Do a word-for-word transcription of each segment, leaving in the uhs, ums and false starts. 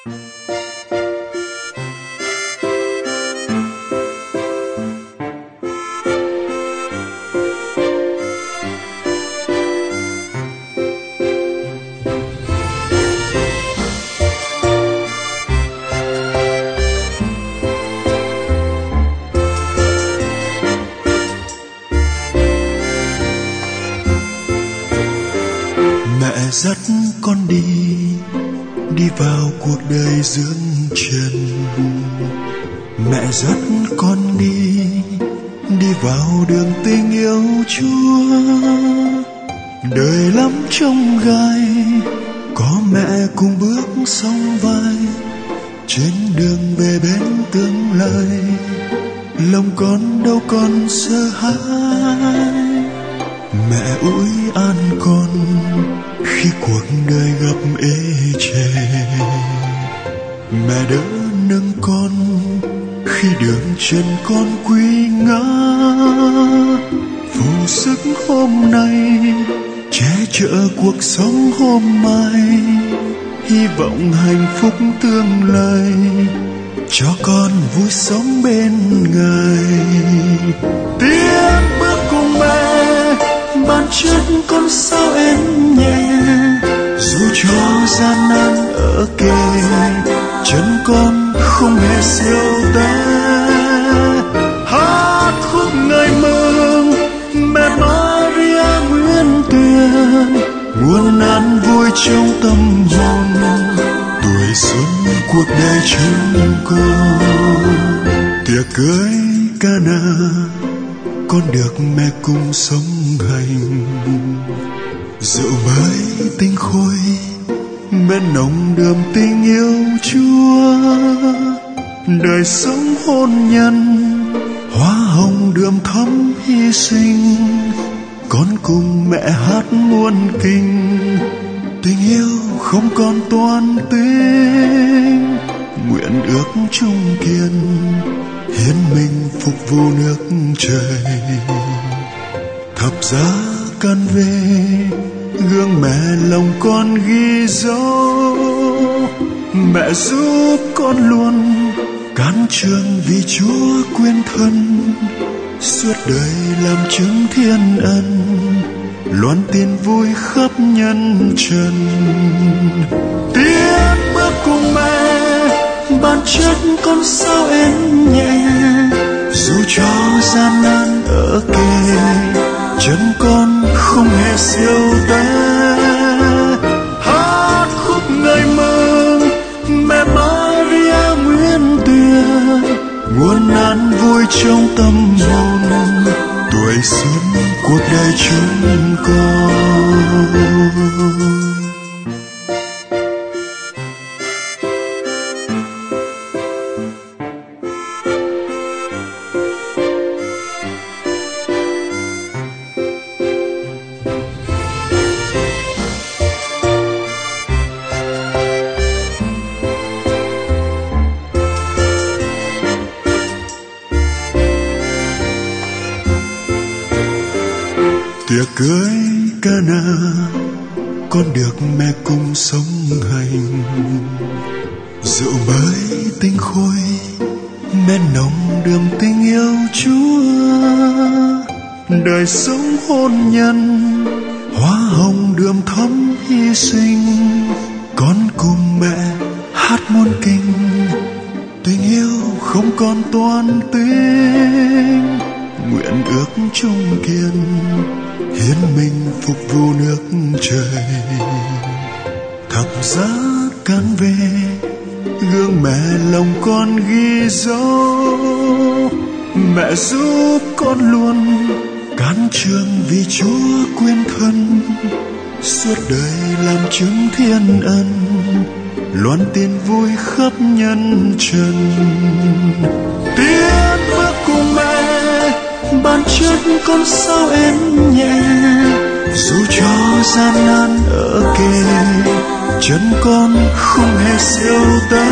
Mẹ dắt con đi, đi vào cuộc đời dương trần. Mẹ dắt con đi, đi vào đường tình yêu Chúa. Đời lắm trong gai, có mẹ cùng bước song vai. Trên đường về bên tương lai, lòng con đâu còn sợ hãi. Mẹ ủi an con khi cuộc đời gặp ê chề. Mẹ đỡ nâng con khi đường chân con quy ngã. Phụ sức hôm nay, che chở cuộc sống hôm mai. Hy vọng hạnh phúc tương lai, cho con vui sống bên Ngài. Tiến bước cùng mẹ, bàn chân con sao êm nhẹ. Dù cho gian nan ở kề, chân con không hề siêu té. Hát khúc ngợi mừng mẹ Maria Nguyên Tuyền, nguồn an vui trong tâm hồn. Tuổi xuân cuộc đời chúng con, tiệc cưới Cana, con được mẹ cùng sống hành. Rượu mới tinh khôi, men nồng đượm tình yêu Chúa. Đời sống hôn nhân, hoa hồng đượm thắm hy sinh. Con cùng mẹ hát muôn kinh, tình yêu không còn toan tính. Nguyện ước chung kiên, hiến mình phục vụ nước trời. Thập giá can về, gương mẹ lòng con ghi dấu. Mẹ giúp con luôn can trường vì Chúa quyên thân. Suốt đời làm chứng thiên ân, loan tin vui khắp nhân trần. Tiến bước cùng mẹ, bàn chân con sao êm nhẹ. Dù cho gian nan ở kề, chân con không hề siêu té. Hát khúc ngợi mừng mẹ Maria Nguyên Tuyền, nguồn an vui trong tâm hồn. Tuổi xuân cuộc đời chúng con. Tiệc cưới Cana, con được mẹ cùng sống hành. Rượu mới tinh khôi, men nồng đượm tình yêu Chúa. Đời sống hôn nhân, hoa hồng đượm thắm hy sinh. Con cùng mẹ hát muôn kinh, tình yêu không còn toan tính. Nguyện ước chung kiên, hiến mình phục vụ nước trời. Thập giá can về, gương mẹ lòng con ghi dấu. Mẹ giúp con luôn can trường vì Chúa quyên thân. Suốt đời làm chứng thiên ân, loan tin vui khắp nhân trần. Tiến bước cùng mẹ, bàn chân con sao êm nhẹ. Dù cho gian nan ở kề, chân con không hề siêu té.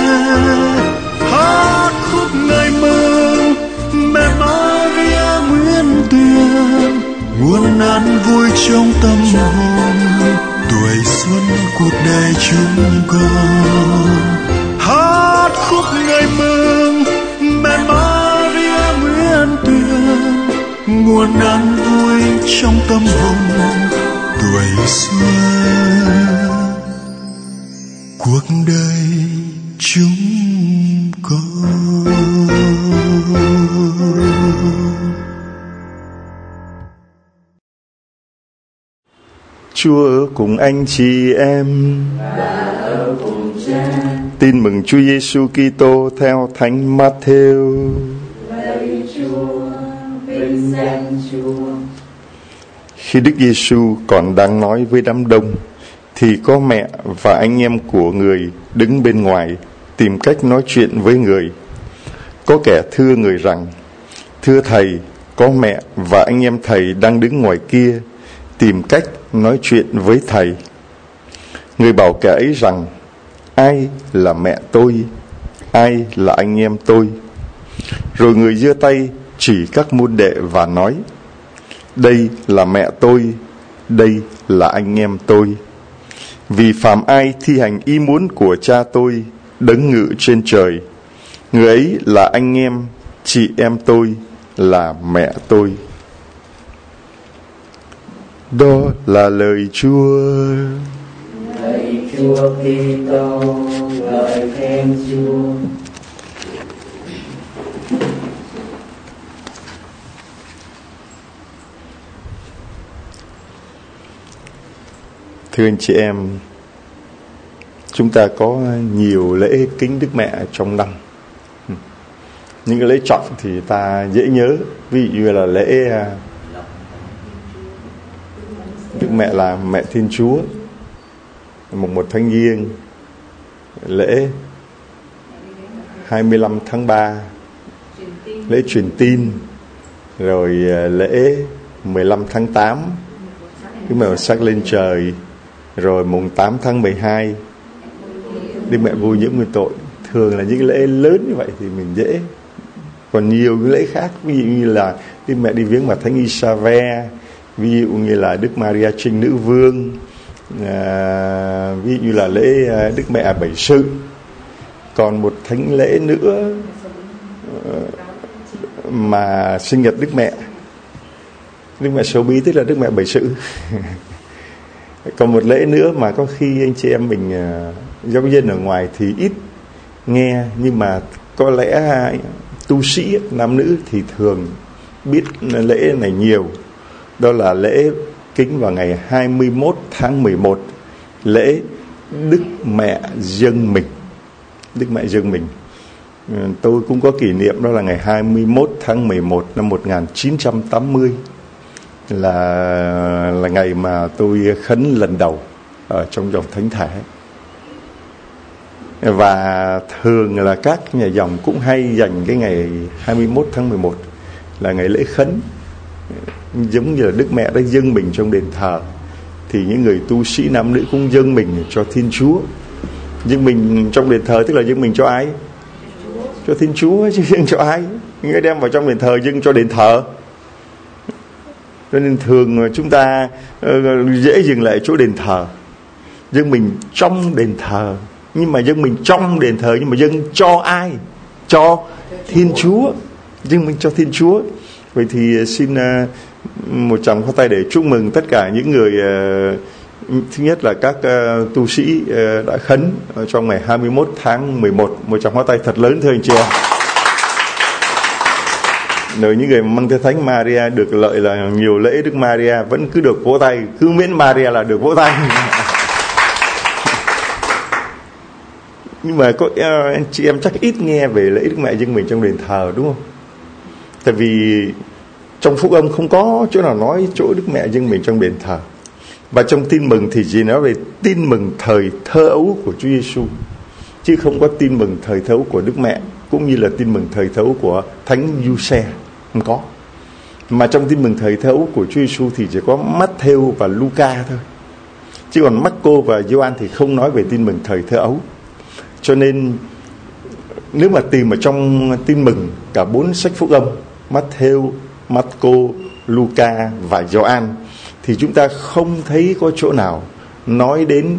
Hát khúc ngợi mừng mẹ Maria Nguyên Tuyền, nguồn an vui trong tâm hồn. tuổi xuân cuộc đời chúng con. Hát khúc ngày mừng mẹ Maria Nguyễn Tuyền, nguồn an vui trong tâm hồn tuổi xuân cuộc đời chúng con. Chúa ở cùng anh chị em. Tin mừng Chúa Giêsu Kitô theo Thánh Matthew. Lạy Chúa, vinh danh Chúa. Khi Đức Giêsu còn đang nói với đám đông, thì có mẹ và anh em của người đứng bên ngoài tìm cách nói chuyện với người. Có kẻ thưa người rằng: Thưa Thầy, có mẹ và anh em Thầy đang đứng ngoài kia tìm cách nói chuyện với Thầy. Người bảo kẻ ấy rằng: Ai là mẹ tôi? Ai là anh em tôi? Rồi người giơ tay chỉ các môn đệ và nói: Đây là mẹ tôi, đây là anh em tôi. Vì phàm ai thi hành ý muốn của cha tôi đấng ngự trên trời, người ấy là anh em, chị em tôi, là mẹ tôi. Đó là lời Chúa. Lạy Chúa Kitô, lời khen Chúa. Thưa anh chị em, chúng ta có nhiều lễ kính Đức Mẹ trong năm. Những cái lễ trọng thì ta dễ nhớ, ví dụ như là lễ Đức Mẹ là Mẹ Thiên Chúa, mùng một tháng Giêng, lễ hai mươi lăm tháng ba, lễ truyền tin, rồi lễ mười lăm tháng tám, Đức Mẹ sắc lên trời, rồi mùng tám tháng mười hai, Đức Mẹ vô nhiễm nguyên tội. Thường là những lễ lớn như vậy thì mình dễ. Còn nhiều cái lễ khác, ví dụ như là Đức Mẹ đi viếng bà Thánh Isave, ví dụ như là Đức Maria Trinh Nữ Vương, à, ví dụ như là lễ Đức Mẹ Bảy Sự. Còn một thánh lễ nữa mà sinh nhật Đức Mẹ, Đức Mẹ Sầu Bí, tức là Đức Mẹ Bảy Sự. Còn một lễ nữa mà có khi anh chị em mình giáo dân ở ngoài thì ít nghe, nhưng mà có lẽ tu sĩ nam nữ thì thường biết lễ này nhiều. Đó là lễ kính vào ngày hai mươi mốt tháng mười một, lễ Đức Mẹ Dâng Mình. Đức Mẹ Dâng Mình tôi cũng có kỷ niệm, đó là ngày hai mươi mốt tháng mười một năm một nghìn chín trăm tám mươi, là là ngày mà tôi khấn lần đầu ở trong dòng thánh thể. Và thường là các nhà dòng cũng hay dành cái ngày hai mươi mốt tháng mười một là ngày lễ khấn, giống như là Đức Mẹ đã dâng mình trong đền thờ, thì những người tu sĩ nam nữ cũng dâng mình cho Thiên Chúa. Dâng mình trong đền thờ tức là dâng mình cho ai? Cho Thiên Chúa, chứ dâng cho ai? Người đem vào trong đền thờ dâng cho đền thờ. Cho nên thường chúng ta uh, dễ dừng lại chỗ đền thờ, dâng mình trong đền thờ. Nhưng mà dâng mình trong đền thờ, nhưng mà dâng cho ai? Cho Thiên Chúa. Dâng mình cho Thiên Chúa. Vậy thì xin uh, một tràng pháo tay để chúc mừng tất cả những người, uh, thứ nhất là các uh, tu sĩ uh, đã khấn trong ngày hai mươi mốt tháng mười một. Một tràng pháo tay thật lớn thưa anh chị em. Rồi những người mang theo Thánh Maria được lợi là nhiều lễ Đức Maria vẫn cứ được vỗ tay, cứ miễn Maria là được vỗ tay. Nhưng mà có anh chị em chắc ít nghe về lễ Đức Mẹ dâng mình trong đền thờ, đúng không? Tại vì trong Phúc Âm không có chỗ nào nói chỗ Đức Mẹ dâng mình trong đền thờ. Và trong tin mừng thì chỉ nói về tin mừng thời thơ ấu của Chúa Giêsu, chứ không có tin mừng thời thơ ấu của Đức Mẹ, cũng như là tin mừng thời thơ ấu của Thánh Giuse, không có. Mà trong tin mừng thời thơ ấu của Chúa Giêsu thì chỉ có Matthew và Luca thôi, chứ còn Marco và Gioan thì không nói về tin mừng thời thơ ấu. Cho nên nếu mà tìm ở trong tin mừng cả bốn sách Phúc Âm, Matthew, Marco, Luca và Gioan, thì chúng ta không thấy có chỗ nào nói đến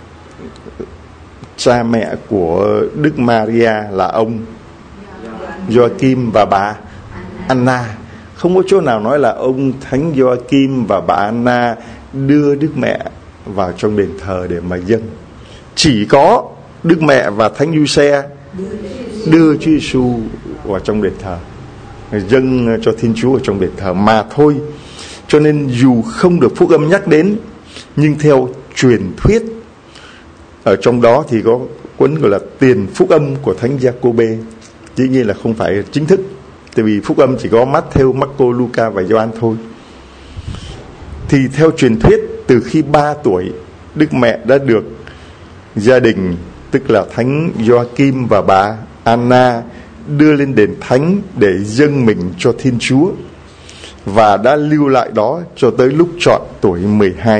cha mẹ của Đức Maria là ông Gioachim và bà Anna. Không có chỗ nào nói là ông Thánh Gioachim và bà Anna đưa Đức Mẹ vào trong đền thờ để mà dâng. Chỉ có Đức Mẹ và Thánh Giuse đưa Chúa Giêsu vào trong đền thờ, dâng cho Thiên Chúa ở trong đền thờ mà thôi. Cho nên dù không được phúc âm nhắc đến, nhưng theo truyền thuyết ở trong đó thì có cuốn gọi là Tiền Phúc Âm của Thánh Giacôbê. Dĩ nhiên là không phải chính thức, tại vì phúc âm chỉ có Matthew, Marco, Luca và Gioan thôi. Thì theo truyền thuyết, từ khi ba tuổi, Đức Mẹ đã được gia đình, tức là Thánh Gioachim và bà Anna, đưa lên đền thánh để dâng mình cho Thiên Chúa, và đã lưu lại đó cho tới lúc trọn tuổi mười hai.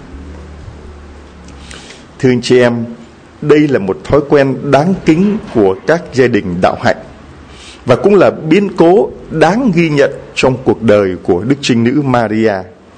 Thưa anh chị em, đây là một thói quen đáng kính của các gia đình đạo hạnh, và cũng là biến cố đáng ghi nhận trong cuộc đời của Đức Trinh Nữ Maria.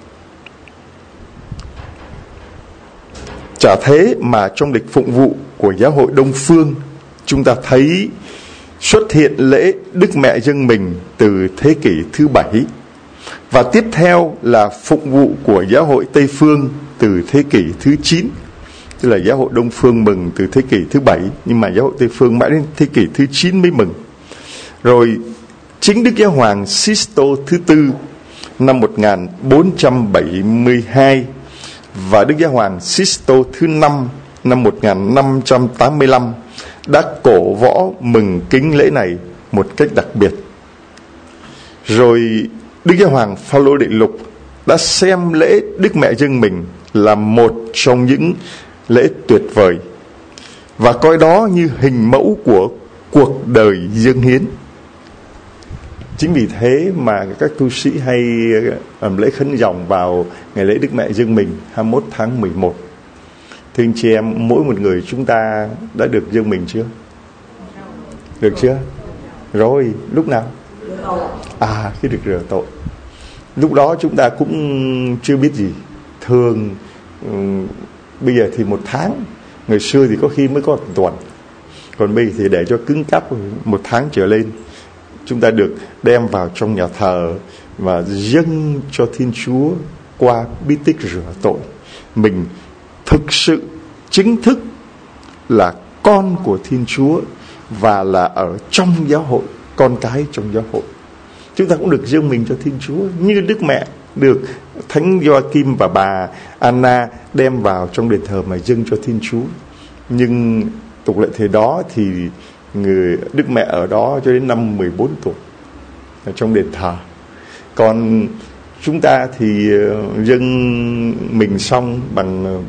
Chả thế mà trong lịch phụng vụ của giáo hội Đông Phương, chúng ta thấy xuất hiện lễ Đức Mẹ dâng mình từ thế kỷ thứ bảy, và tiếp theo là phụng vụ của giáo hội Tây Phương từ thế kỷ thứ chín. Tức là giáo hội Đông Phương mừng từ thế kỷ thứ bảy, nhưng mà giáo hội Tây Phương mãi đến thế kỷ thứ chín mới mừng. Rồi chính Đức Giáo Hoàng Sisto thứ tư năm một nghìn bốn trăm bảy mươi hai và Đức Giáo Hoàng Sisto thứ năm năm một nghìn năm trăm tám mươi lăm đã cổ võ mừng kính lễ này một cách đặc biệt. Rồi Đức Giáo Hoàng Phaolô Đệ Lục đã xem lễ Đức Mẹ dâng mình là một trong những lễ tuyệt vời, và coi đó như hình mẫu của cuộc đời dâng hiến. Chính vì thế mà các tu sĩ hay làm lễ khấn dòng vào ngày lễ Đức Mẹ dâng mình hai mươi mốt tháng mười một. Thưa anh chị em, mỗi một người chúng ta đã được dâng mình chưa? Được chưa? Rồi, lúc nào? À, khi được rửa tội. Lúc đó chúng ta cũng chưa biết gì. Thường um, bây giờ thì một tháng, ngày xưa thì có khi mới có một tuần, còn bây giờ thì để cho cứng cáp một tháng trở lên, chúng ta được đem vào trong nhà thờ và dâng cho Thiên Chúa qua bí tích rửa tội. Mình thực sự chính thức là con của Thiên Chúa và là ở trong giáo hội, con cái trong giáo hội. Chúng ta cũng được dâng mình cho Thiên Chúa như Đức Mẹ được Thánh Gioachim và bà Anna đem vào trong đền thờ mà dâng cho Thiên Chúa. Nhưng tục lệ thời đó thì người Đức Mẹ ở đó cho đến năm mười bốn tuổi ở trong đền thờ. Còn chúng ta thì dâng mình xong bằng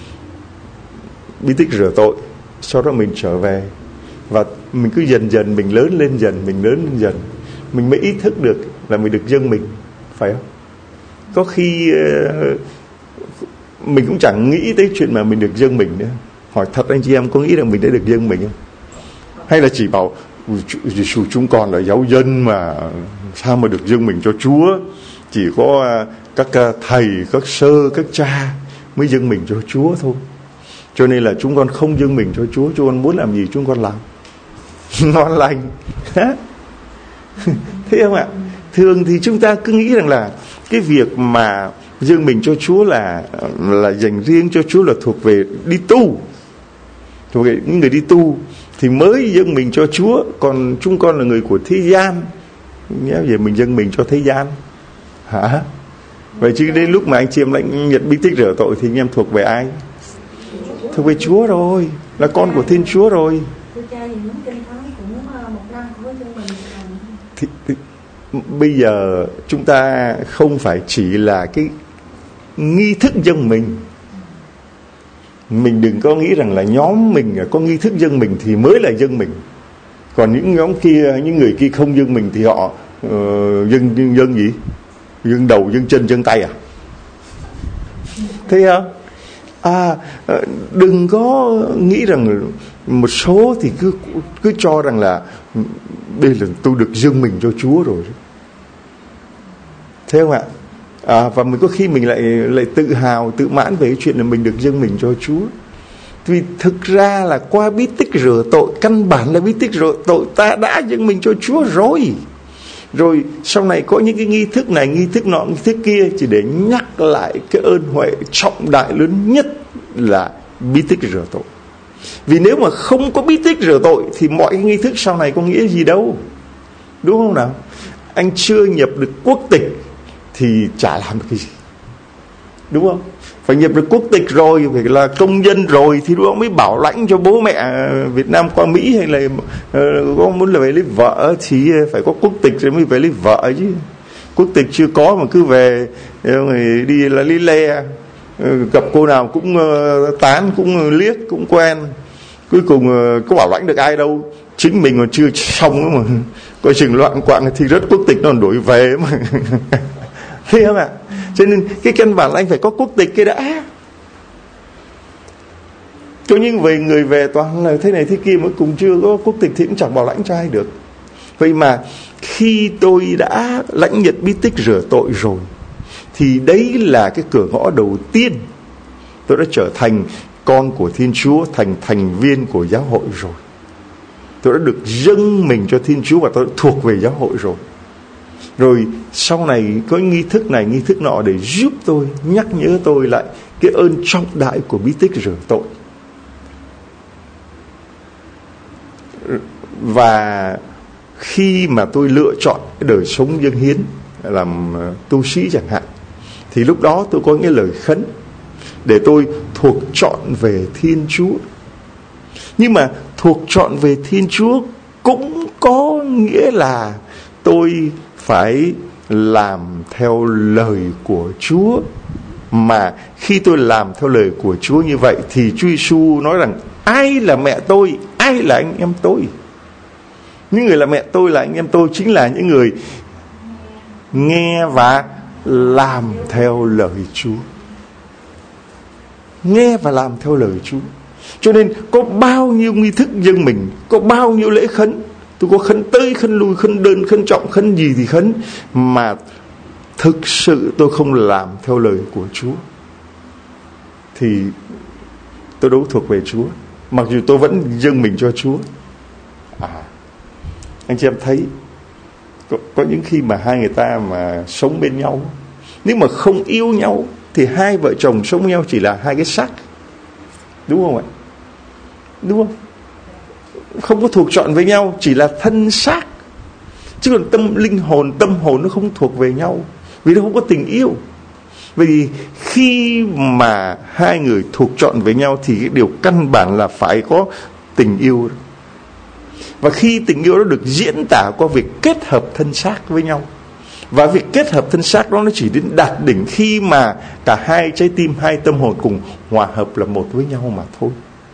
bí tích rửa tội, sau đó mình trở về, và mình cứ dần dần mình lớn lên dần, mình lớn lên dần, mình mới ý thức được là mình được dâng mình, phải không? Có khi mình cũng chẳng nghĩ tới chuyện mà mình được dâng mình nữa. Hỏi thật anh chị em, có nghĩ rằng mình đã được dâng mình không? Hay là chỉ bảo Giêsu chúng con là giáo dân mà sao mà được dâng mình cho Chúa? Chỉ có các thầy, các sơ, các cha mới dâng mình cho Chúa thôi. Cho nên là chúng con không dâng mình cho Chúa, chúng con muốn làm gì chúng con làm. Ngon lành. Thế không ạ? Thường thì chúng ta cứ nghĩ rằng là cái việc mà dâng mình cho Chúa là là dành riêng cho Chúa, là thuộc về đi tu, thuộc về những người đi tu thì mới dâng mình cho Chúa. Còn chúng con là người của thế gian, nhớ về mình dâng mình cho thế gian hả? Vậy chứ đến lúc mà anh chị em lại nhận bí tích rửa tội thì anh em thuộc về ai? Thuộc về Chúa rồi, là con của Thiên Chúa rồi. Thì, thì, bây giờ chúng ta không phải chỉ là cái nghi thức dâng mình. Mình đừng có nghĩ rằng là nhóm mình có nghi thức dâng mình thì mới là dâng mình. Còn những nhóm kia, những người kia không dâng mình thì họ uh, dâng, dâng, dâng gì? Dâng đầu, dâng chân, dâng tay à? Thấy không? À, đừng có nghĩ rằng một số thì cứ cứ cho rằng là đây là tôi được dâng mình cho Chúa rồi. Thấy không ạ? À, và mình có khi mình lại lại tự hào, tự mãn về cái chuyện là mình được dâng mình cho Chúa. Vì thực ra là qua bí tích rửa tội, căn bản là bí tích rửa tội ta đã dâng mình cho Chúa rồi. Rồi sau này có những cái nghi thức này, nghi thức nọ, nghi thức kia chỉ để nhắc lại cái ơn huệ trọng đại lớn nhất là bí tích rửa tội. Vì nếu mà không có bí tích rửa tội thì mọi cái nghi thức sau này có nghĩa gì đâu, đúng không nào? Anh chưa nhập được quốc tịch thì chả làm được cái gì, đúng không? Phải nhập được quốc tịch rồi, phải là công dân rồi thì lúc đó mới bảo lãnh cho bố mẹ Việt Nam qua Mỹ, hay là uh, có muốn là về lấy vợ thì phải có quốc tịch rồi mới về lấy vợ chứ. Quốc tịch chưa có mà cứ về đi là lý le, gặp cô nào cũng uh, tán, cũng liếc, cũng quen, cuối cùng uh, có bảo lãnh được ai đâu, chính mình còn chưa xong nữa mà coi chừng loạn quạng thì rất quốc tịch nó còn đổi về mà. Thấy không ạ? Cho nên cái căn bản là anh phải có quốc tịch cái đã. Cho những về người về toàn là thế này thế kia mà cùng chưa có quốc tịch thì cũng chẳng bảo lãnh cho ai được. Vậy mà khi tôi đã lãnh nhận bí tích rửa tội rồi thì đấy là cái cửa ngõ đầu tiên. Tôi đã trở thành con của Thiên Chúa, thành thành viên của giáo hội rồi. Tôi đã được dâng mình cho Thiên Chúa và tôi đã thuộc về giáo hội rồi. Rồi sau này có nghi thức này, nghi thức nọ để giúp tôi, nhắc nhớ tôi lại cái ơn trọng đại của bí tích rửa tội. Và khi mà tôi lựa chọn cái đời sống dâng hiến làm tu sĩ chẳng hạn, thì lúc đó tôi có những lời khấn để tôi thuộc trọn về Thiên Chúa. Nhưng mà thuộc trọn về Thiên Chúa cũng có nghĩa là tôi phải làm theo lời của Chúa. Mà khi tôi làm theo lời của Chúa như vậy thì Chúa Giêsu nói rằng ai là mẹ tôi, ai là anh em tôi. Những người là mẹ tôi, là anh em tôi chính là những người nghe và làm theo lời Chúa. Nghe và làm theo lời Chúa. Cho nên có bao nhiêu nghi thức dâng mình, có bao nhiêu lễ khấn, tôi có khấn tới, khấn lui, khấn đơn, khấn trọng, khấn gì thì khấn, mà thực sự tôi không làm theo lời của Chúa thì tôi đâu thuộc về Chúa, mặc dù tôi vẫn dâng mình cho Chúa. À, anh chị em thấy có, có những khi mà hai người ta mà sống bên nhau, nếu mà không yêu nhau thì hai vợ chồng sống với nhau chỉ là hai cái xác, đúng không ạ? Đúng không? Không có thuộc trọn với nhau, chỉ là thân xác, chứ còn tâm linh hồn, tâm hồn nó không thuộc về nhau, vì nó không có tình yêu. Vì khi mà hai người thuộc trọn với nhau thì cái điều căn bản là phải có tình yêu. Và khi tình yêu đó được diễn tả qua việc kết hợp thân xác với nhau, và việc kết hợp thân xác đó nó chỉ đến đạt đỉnh khi mà cả hai trái tim, hai tâm hồn cùng hòa hợp là một với nhau mà thôi.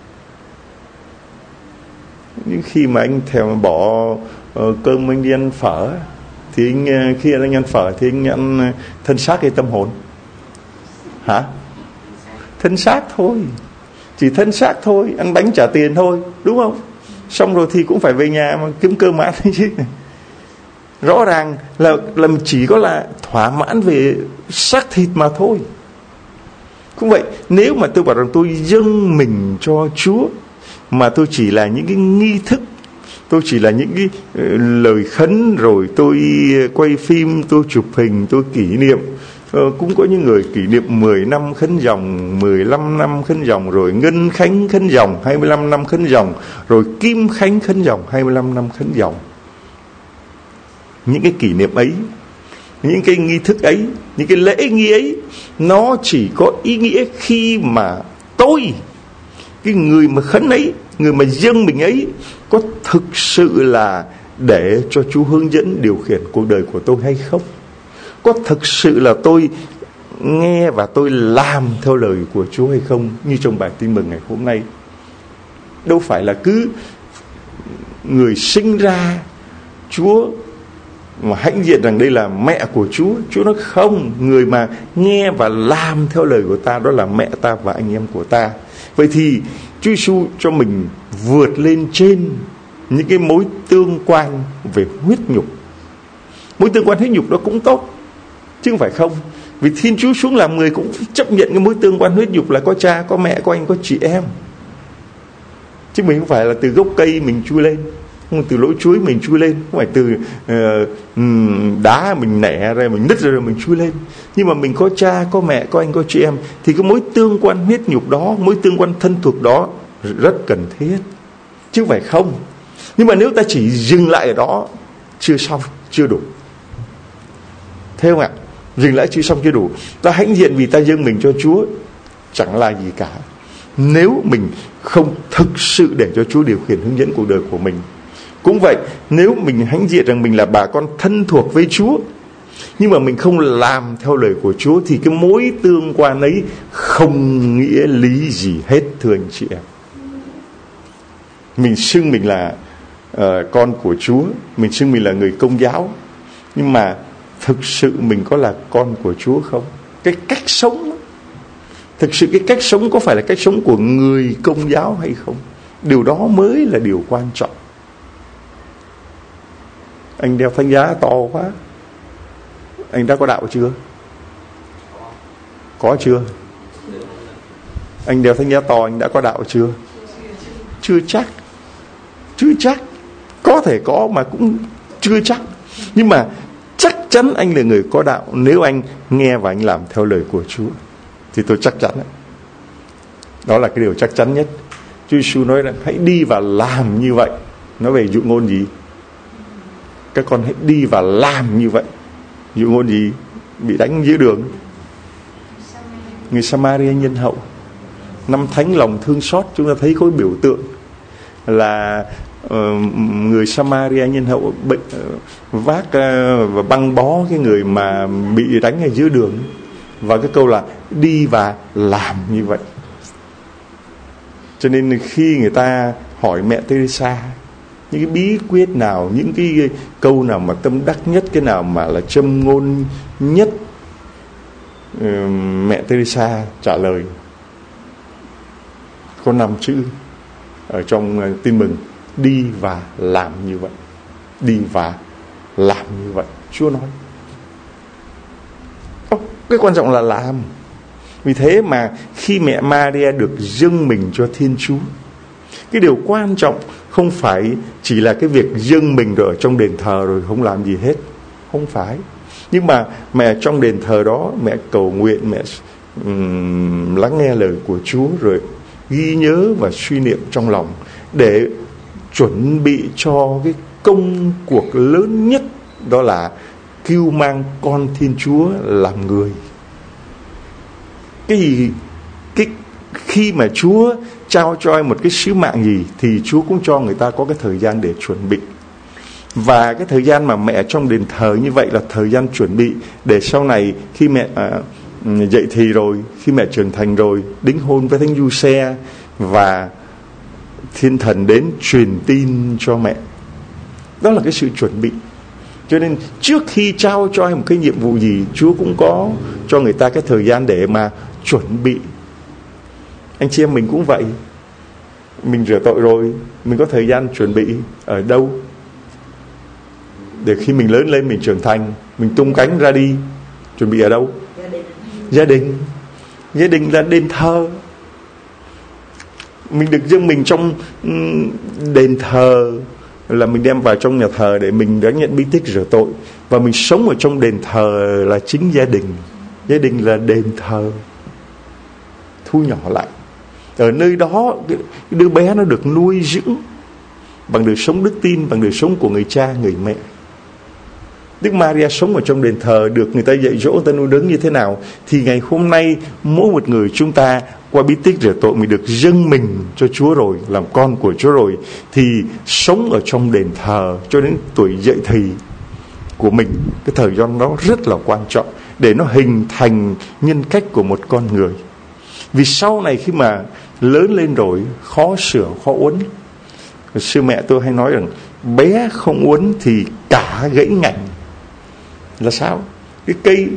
Nhưng khi mà anh thèm bỏ uh, cơm anh đi ăn phở thì anh, uh, khi anh ăn phở thì anh ăn thân xác hay tâm hồn? Hả? Thân xác thôi. Chỉ thân xác thôi. Ăn bánh trả tiền thôi, đúng không? Xong rồi thì cũng phải về nhà mà kiếm cơm ăn chứ. Rõ ràng là, là chỉ có là thỏa mãn về xác thịt mà thôi. Cũng vậy, nếu mà tôi bảo rằng tôi dâng mình cho Chúa mà tôi chỉ là những cái nghi thức, tôi chỉ là những cái uh, lời khấn, rồi tôi quay phim, tôi chụp hình, tôi kỷ niệm. Uh, cũng có những người kỷ niệm mười năm khấn dòng, mười lăm năm khấn dòng, rồi Ngân Khánh khấn dòng, hai mươi lăm năm khấn dòng, rồi Kim Khánh khấn dòng, hai mươi lăm năm khấn dòng. Những cái kỷ niệm ấy, những cái nghi thức ấy, những cái lễ nghi ấy, nó chỉ có ý nghĩa khi mà tôi, cái người mà khấn ấy, người mà dâng mình ấy, có thực sự là để cho Chúa hướng dẫn điều khiển cuộc đời của tôi hay không? Có thực sự là tôi nghe và tôi làm theo lời của Chúa hay không? Như trong bài tin mừng ngày hôm nay, đâu phải là cứ người sinh ra Chúa mà hãnh diện rằng đây là mẹ của Chúa. Chúa nói không, người mà nghe và làm theo lời của ta, đó là mẹ ta và anh em của ta. Vậy thì Chúa Giêsu cho mình vượt lên trên những cái mối tương quan về huyết nhục. Mối tương quan huyết nhục đó cũng tốt, chứ không phải không. Vì Thiên Chúa xuống làm người cũng chấp nhận cái mối tương quan huyết nhục là có cha, có mẹ, có anh, có chị em. Chứ mình không phải là từ gốc cây mình chui lên, không phải từ lỗ chuối mình chui lên, không phải từ uh, đá mình nẻ ra, mình nứt ra rồi mình chui lên. Nhưng mà mình có cha, có mẹ, có anh, có chị em, thì cái mối tương quan huyết nhục đó, mối tương quan thân thuộc đó rất cần thiết, chứ không phải không. Nhưng mà nếu ta chỉ dừng lại ở đó, chưa xong, chưa đủ. Thấy không ạ? Dừng lại chưa xong, chưa đủ. Ta hãnh diện vì ta dâng mình cho Chúa chẳng là gì cả, nếu mình không thực sự để cho Chúa điều khiển hướng dẫn cuộc đời của mình. Cũng vậy, nếu mình hãnh diện rằng mình là bà con thân thuộc với Chúa, nhưng mà mình không làm theo lời của Chúa, thì cái mối tương quan ấy không nghĩa lý gì hết, thưa anh chị em. Mình xưng mình là uh, con của Chúa, mình xưng mình là người Công giáo, nhưng mà thực sự mình có là con của Chúa không? Cái cách sống, thực sự cái cách sống có phải là cách sống của người Công giáo hay không? Điều đó mới là điều quan trọng. Anh đeo thánh giá to quá, anh đã có đạo chưa? Có chưa? Anh đeo thánh giá to, anh đã có đạo chưa? Chưa chắc. Chưa chắc. Có thể có mà cũng chưa chắc. Nhưng mà chắc chắn anh là người có đạo nếu anh nghe và anh làm theo lời của Chúa. Thì tôi chắc chắn. Đó là cái điều chắc chắn nhất. Chúa Giêsu nói là hãy đi và làm như vậy. Nói về dụ ngôn gì? Các con hãy đi và làm như vậy. Dụ ngôn gì? Bị đánh giữa đường. Người Samaria nhân hậu. Năm thánh lòng thương xót, chúng ta thấy có biểu tượng là uh, người Samaria nhân hậu bệnh, uh, vác uh, và băng bó cái người mà bị đánh ở giữa đường. Và cái câu là đi và làm như vậy. Cho nên khi người ta hỏi mẹ Teresa những cái bí quyết nào, những cái câu nào mà tâm đắc nhất, cái nào mà là châm ngôn nhất, mẹ Teresa trả lời có năm chữ ở trong Tin Mừng: đi và làm như vậy. Đi và làm như vậy, Chúa nói. Ô, cái quan trọng là làm. Vì thế mà khi mẹ Maria được dâng mình cho Thiên Chúa, cái điều quan trọng không phải chỉ là cái việc dâng mình rồi ở trong đền thờ rồi không làm gì hết. Không phải. Nhưng mà mẹ trong đền thờ đó, mẹ cầu nguyện, mẹ um, lắng nghe lời của Chúa, rồi ghi nhớ và suy niệm trong lòng để chuẩn bị cho cái công cuộc lớn nhất, đó là cưu mang con Thiên Chúa làm người. Cái gì? Cái khi mà Chúa trao cho em một cái sứ mạng gì thì Chúa cũng cho người ta có cái thời gian để chuẩn bị. Và cái thời gian mà mẹ trong đền thờ như vậy là thời gian chuẩn bị để sau này khi mẹ à, dậy thì rồi, khi mẹ trưởng thành rồi, đính hôn với Thánh Giuse và Thiên Thần đến truyền tin cho mẹ. Đó là cái sự chuẩn bị. Cho nên trước khi trao cho em một cái nhiệm vụ gì, Chúa cũng có cho người ta cái thời gian để mà chuẩn bị. Anh chị em mình cũng vậy. Mình rửa tội rồi, mình có thời gian chuẩn bị ở đâu? Để khi mình lớn lên, mình trưởng thành, mình tung cánh ra đi, chuẩn bị ở đâu? Gia đình. Gia đình, Gia đình là đền thờ. Mình được dâng mình trong đền thờ, là mình đem vào trong nhà thờ để mình đã nhận bí tích rửa tội. Và mình sống ở trong đền thờ là chính gia đình. Gia đình là đền thờ. Thu nhỏ lại. Ở nơi đó đứa bé nó được nuôi dưỡng bằng đời sống đức tin, bằng đời sống của người cha, người mẹ. Đức Maria sống ở trong đền thờ, được người ta dạy dỗ, người ta nuôi nấng như thế nào, thì ngày hôm nay mỗi một người chúng ta qua bí tích rửa tội mình được dâng mình cho Chúa rồi, làm con của Chúa rồi, thì sống ở trong đền thờ cho đến tuổi dậy thì của mình. Cái thời gian đó rất là quan trọng để nó hình thành nhân cách của một con người. Vì sau này khi mà lớn lên rồi, khó sửa, khó uốn. Sư mẹ tôi hay nói rằng bé không uốn thì cả gãy ngành. Là sao? Cái cây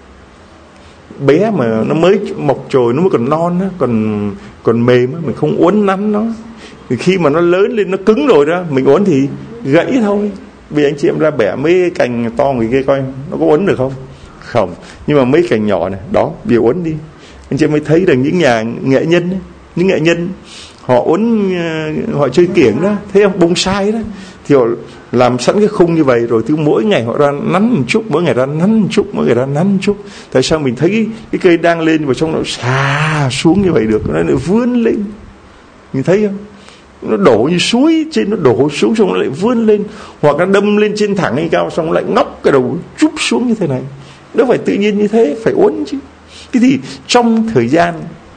bé mà nó mới mọc chồi, nó mới còn non á, còn còn mềm á, mình không uốn nắn nó. Thì khi mà nó lớn lên, nó cứng rồi đó, mình uốn thì gãy thôi. Vì anh chị em ra bẻ mấy cành to người kia coi, nó có uốn được không? Không. Nhưng mà mấy cành nhỏ này, đó, biểu uốn đi. Anh chị mới thấy rằng những nhà nghệ nhân ấy, những nghệ nhân họ uốn, họ chơi kiểng đó, thấy không, bonsai đó, thì họ làm sẵn cái khung như vậy rồi, thì mỗi ngày họ ra nắn một chút, mỗi ngày ra nắn một chút, mỗi ngày ra nắn một chút. Tại sao mình thấy cái, cái cây đang lên và trong nó xà xuống như vậy được, nó lại vươn lên, mình thấy không? Nó đổ như suối trên, nó đổ xuống xong nó lại vươn lên, hoặc nó đâm lên trên thẳng hay cao xong nó lại ngóc cái đầu chúp xuống như thế này. Nó phải tự nhiên như thế, phải uốn chứ. Thế thì trong thời gian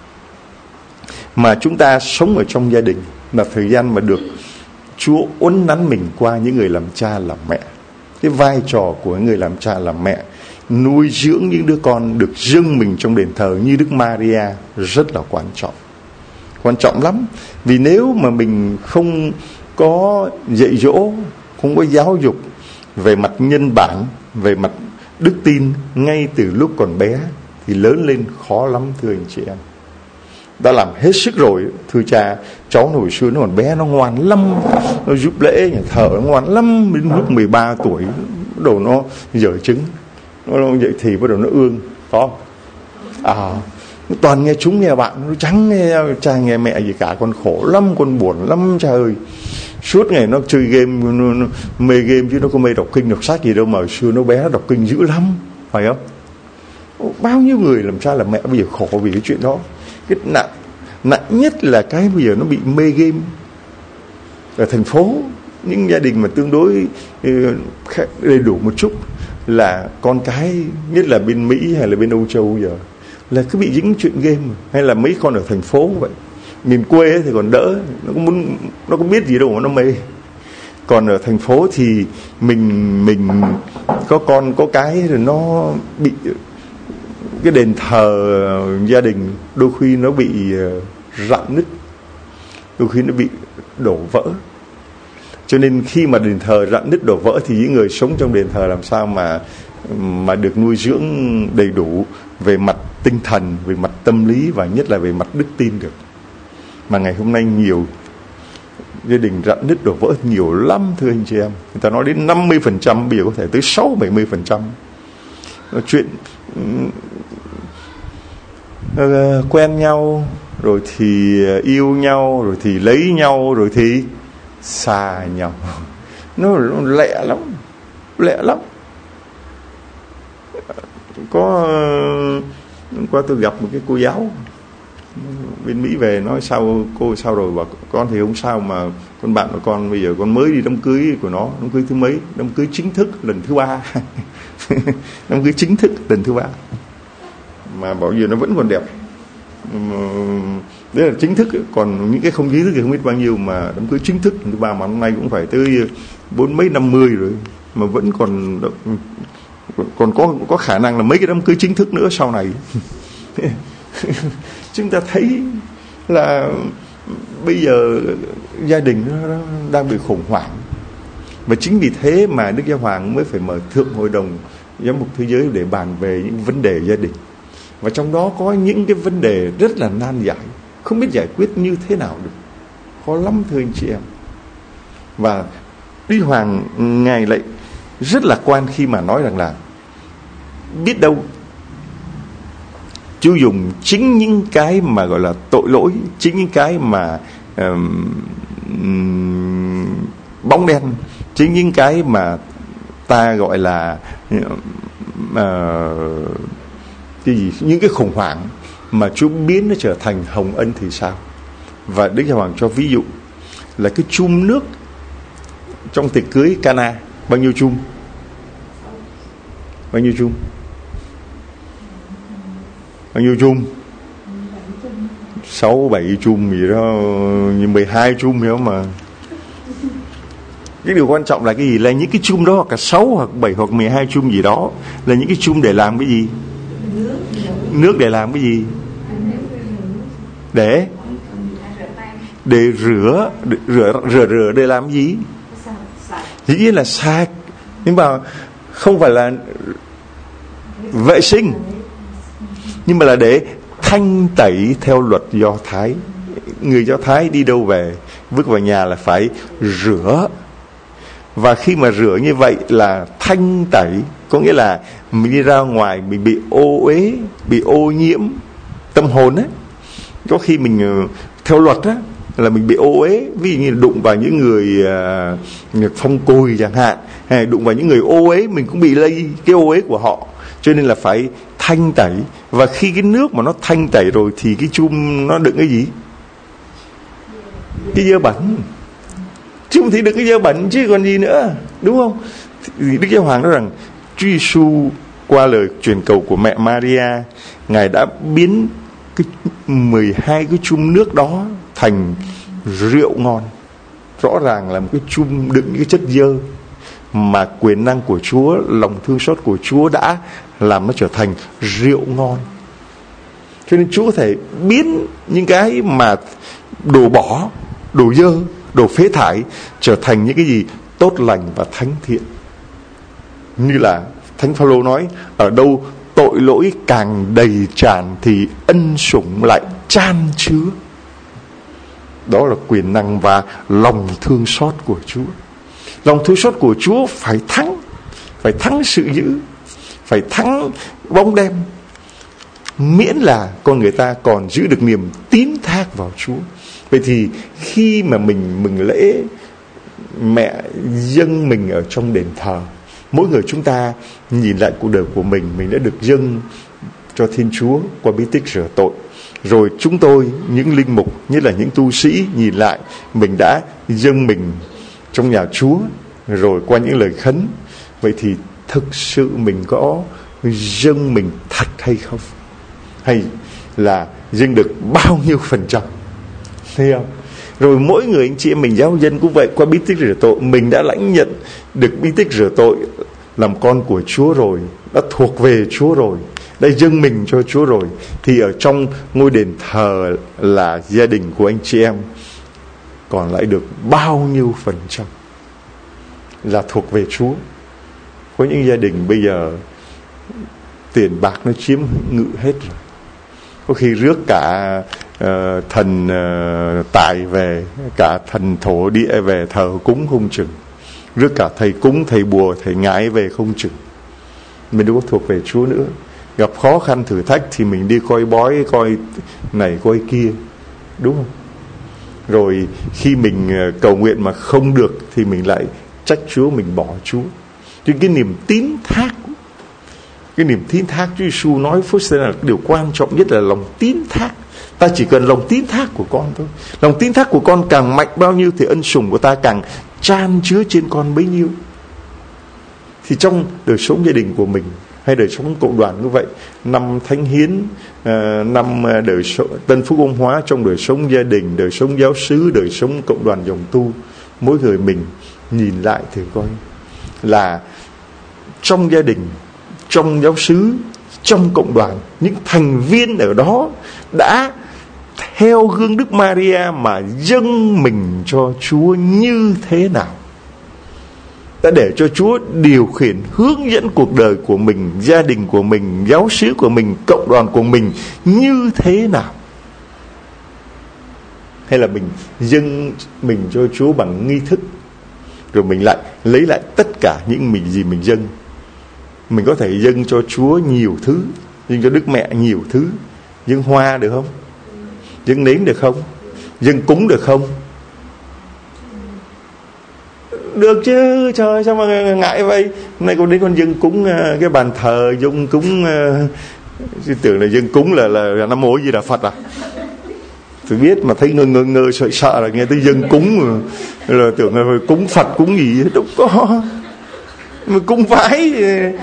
mà chúng ta sống ở trong gia đình là thời gian mà được Chúa uốn nắn mình qua những người làm cha làm mẹ. Cái vai trò của người làm cha làm mẹ nuôi dưỡng những đứa con được dâng mình trong đền thờ như Đức Maria rất là quan trọng. Quan trọng lắm. Vì nếu mà mình không có dạy dỗ, không có giáo dục về mặt nhân bản, về mặt đức tin ngay từ lúc còn bé, thì lớn lên khó lắm thưa anh chị em. Đã làm hết sức rồi, thưa cha, cháu hồi xưa nó còn bé, nó ngoan lắm, nó giúp lễ nhà thờ, nó ngoan lắm. Đến lúc mười ba tuổi bắt đầu nó dở trứng, nó vậy thì bắt đầu nó ương, có không? À, nó toàn nghe chúng nghe bạn, nó chẳng nghe cha nghe mẹ gì cả. Con khổ lắm, con buồn lắm cha ơi. Suốt ngày nó chơi game, nó, nó mê game chứ nó có mê đọc kinh đọc sách gì đâu. Mà hồi xưa nó bé nó đọc kinh dữ lắm, phải không? Bao nhiêu người làm cha làm mẹ bây giờ khổ vì cái chuyện đó. Cái nặng nặng nhất là cái bây giờ nó bị mê game. Ở thành phố, những gia đình mà tương đối đầy đủ một chút là con cái, nhất là bên Mỹ hay là bên Âu Châu giờ, là cứ bị dính chuyện game. Hay là mấy con ở thành phố vậy. Miền quê ấy thì còn đỡ, nó có muốn, nó có biết gì đâu mà nó mê. Còn ở thành phố thì mình mình có con có cái rồi nó bị cái đền thờ gia đình đôi khi nó bị rạn nứt, đôi khi nó bị đổ vỡ. Cho nên khi mà đền thờ rạn nứt đổ vỡ thì những người sống trong đền thờ làm sao mà mà được nuôi dưỡng đầy đủ về mặt tinh thần, về mặt tâm lý và nhất là về mặt đức tin được. Mà ngày hôm nay nhiều gia đình rạn nứt đổ vỡ nhiều lắm thưa anh chị em. Người ta nói đến năm mươi phần trăm, bây giờ có thể tới sáu mươi bảy mươi phần trăm. Chuyện uh, quen nhau, rồi thì yêu nhau, rồi thì lấy nhau, rồi thì xa nhau. Nó, nó lẹ lắm, lẹ lắm. Có hôm qua tôi gặp một cái cô giáo bên Mỹ về, nói sao cô sao rồi, bảo con thì không sao, mà con bạn của con bây giờ con mới đi đám cưới của nó, đám cưới thứ mấy, đám cưới chính thức lần thứ ba. Đám cưới chính thức lần thứ ba mà bảo giờ nó vẫn còn đẹp. Đấy là chính thức, còn những cái không chính thức thì không biết bao nhiêu, mà đám cưới chính thức lần thứ ba mà hôm nay cũng phải tới bốn mấy năm mươi rồi mà vẫn còn còn có có khả năng là mấy cái đám cưới chính thức nữa sau này. Chúng ta thấy là bây giờ gia đình nó đang bị khủng hoảng. Và chính vì thế mà Đức Giáo Hoàng mới phải mở Thượng Hội đồng Giám mục Thế giới để bàn về những vấn đề gia đình. Và trong đó có những cái vấn đề rất là nan giải, không biết giải quyết như thế nào được, khó lắm thưa anh chị em. Và Đức Hoàng Ngài lại rất lạc quan khi mà nói rằng là biết đâu Chúa dùng chính những cái mà gọi là tội lỗi, chính những cái mà um, bóng đen, chính những cái mà ta gọi là uh, cái gì, những cái khủng hoảng mà Chúa biến nó trở thành hồng ân thì sao. Và Đức Giáo Hoàng cho ví dụ là cái chum nước trong tiệc cưới Cana, bao nhiêu chum? Bao nhiêu chum? Bao nhiêu chum? Sáu bảy chum gì đó, như mười hai chum hiểu mà. Cái điều quan trọng là cái gì? Là những cái chum đó, hoặc cả sáu hoặc bảy hoặc mười hai chum gì đó, là những cái chum để làm cái gì? Nước để làm cái gì? Để để rửa, để rửa rửa rửa để làm cái gì? Dĩ nhiên là sạch, nhưng mà không phải là vệ sinh, nhưng mà là để thanh tẩy theo luật Do Thái. Người Do Thái đi đâu về, bước vào nhà là phải rửa. Và khi mà rửa như vậy là thanh tẩy, có nghĩa là mình đi ra ngoài mình bị ô uế, bị ô nhiễm tâm hồn á. Có khi mình theo luật á là mình bị ô uế, ví dụ như đụng vào những người uh, phong cùi chẳng hạn, hay đụng vào những người ô uế mình cũng bị lây cái ô uế của họ. Cho nên là phải thanh tẩy. Và khi cái nước mà nó thanh tẩy rồi thì cái chum nó đựng cái gì? Cái dơ bẩn. Chum thì đựng cái dơ bẩn chứ còn gì nữa, đúng không? Thì Đức Giáo Hoàng nói rằng Chúa Giêsu qua lời truyền cầu của mẹ Maria, Ngài đã biến cái mười hai cái chum nước đó thành rượu ngon. Rõ ràng là một cái chum đựng những cái chất dơ, mà quyền năng của Chúa, lòng thương xót của Chúa đã làm nó trở thành rượu ngon. Cho nên Chúa có thể biến những cái mà đồ bỏ, đồ dơ, đồ phế thải trở thành những cái gì tốt lành và thánh thiện. Như là Thánh Phaolô nói, ở đâu tội lỗi càng đầy tràn thì ân sủng lại chan chứa. Đó là quyền năng và lòng thương xót của Chúa. Lòng thương xót của Chúa phải thắng, phải thắng sự dữ, phải thắng bóng đêm, miễn là con người ta còn giữ được niềm tín thác vào Chúa. Vậy thì khi mà mình mừng lễ mẹ dâng mình ở trong đền thờ, mỗi người chúng ta nhìn lại cuộc đời của mình, mình đã được dâng cho Thiên Chúa qua bí tích rửa tội. Rồi chúng tôi, những linh mục, nhất là những tu sĩ, nhìn lại mình đã dâng mình trong nhà Chúa, rồi qua những lời khấn. Vậy thì thực sự mình có dâng mình thật hay không? Hay là dâng được bao nhiêu phần trăm? Thấy không? Rồi mỗi người anh chị em mình giáo dân cũng vậy, qua bí tích rửa tội mình đã lãnh nhận được bí tích rửa tội, làm con của Chúa rồi, đã thuộc về Chúa rồi, đã dâng mình cho Chúa rồi. Thì ở trong ngôi đền thờ là gia đình của anh chị em còn lại được bao nhiêu phần trăm là thuộc về Chúa. Có những gia đình bây giờ tiền bạc nó chiếm ngự hết rồi, có khi rước cả uh, thần uh, tài về, cả thần thổ địa về thờ cúng không chừng, rước cả thầy cúng, thầy bùa, thầy ngải về không chừng. Mình đâu có thuộc về Chúa nữa. Gặp khó khăn thử thách thì mình đi coi bói, coi này coi kia, đúng không? Rồi khi mình cầu nguyện mà không được thì mình lại trách Chúa, mình bỏ Chúa. Thì cái niềm tín thác, cái niềm tín thác, Chúa Giêsu nói phước sẽ là điều quan trọng nhất là lòng tín thác. Ta chỉ cần lòng tín thác của con thôi. Lòng tín thác của con càng mạnh bao nhiêu thì ân sủng của ta càng chan chứa trên con bấy nhiêu. Thì trong đời sống gia đình của mình hay đời sống cộng đoàn như vậy, năm thánh hiến, năm đời sống tân phúc ông hóa, trong đời sống gia đình, đời sống giáo xứ, đời sống cộng đoàn dòng tu, mỗi người mình nhìn lại thì coi là trong gia đình, trong giáo xứ, trong cộng đoàn, những thành viên ở đó đã theo gương Đức Maria mà dâng mình cho Chúa như thế nào, đã để cho Chúa điều khiển, hướng dẫn cuộc đời của mình, gia đình của mình, giáo xứ của mình, cộng đoàn của mình như thế nào. Hay là mình dâng mình cho Chúa bằng nghi thức, rồi mình lại lấy lại tất cả những mình gì mình dâng. Mình có thể dâng cho Chúa nhiều thứ, dâng cho Đức Mẹ nhiều thứ. Dâng hoa được không? Dâng nến được không? Dâng cúng được không? Được chứ, trời sao mà ngại vậy. Hôm nay con đến con dâng cúng cái bàn thờ, dâng cúng uh, tưởng là dâng cúng là là Nam Mô Di Đà Phật à? Tôi biết mà thấy ngơ ngơ ngơ sợ sợ là nghe tới dâng cúng là tưởng là cúng Phật cúng gì, đâu có. Mà cúng vái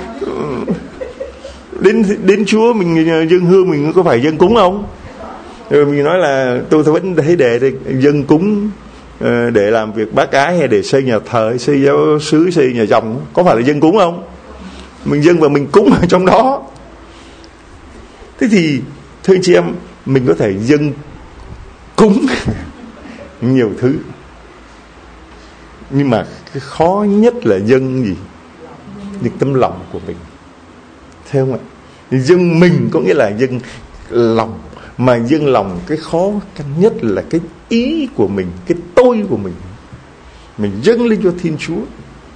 đến đến Chúa mình dâng hương mình có phải dâng cúng không? Rồi mình nói là tôi vẫn thấy để, để dâng cúng để làm việc bác ái hay để xây nhà thờ, hay xây giáo xứ, xây nhà dòng, có phải là dâng cúng không? Mình dâng và mình cúng ở trong đó. Thế thì thưa anh chị em, mình có thể dâng cúng nhiều thứ, nhưng mà cái khó nhất là dâng gì? Những tấm lòng của mình, thấy không ạ? Dâng mình có nghĩa là dâng lòng, mà dâng lòng cái khó khăn nhất là cái ý của mình, cái tôi của mình, mình dâng lên cho Thiên Chúa.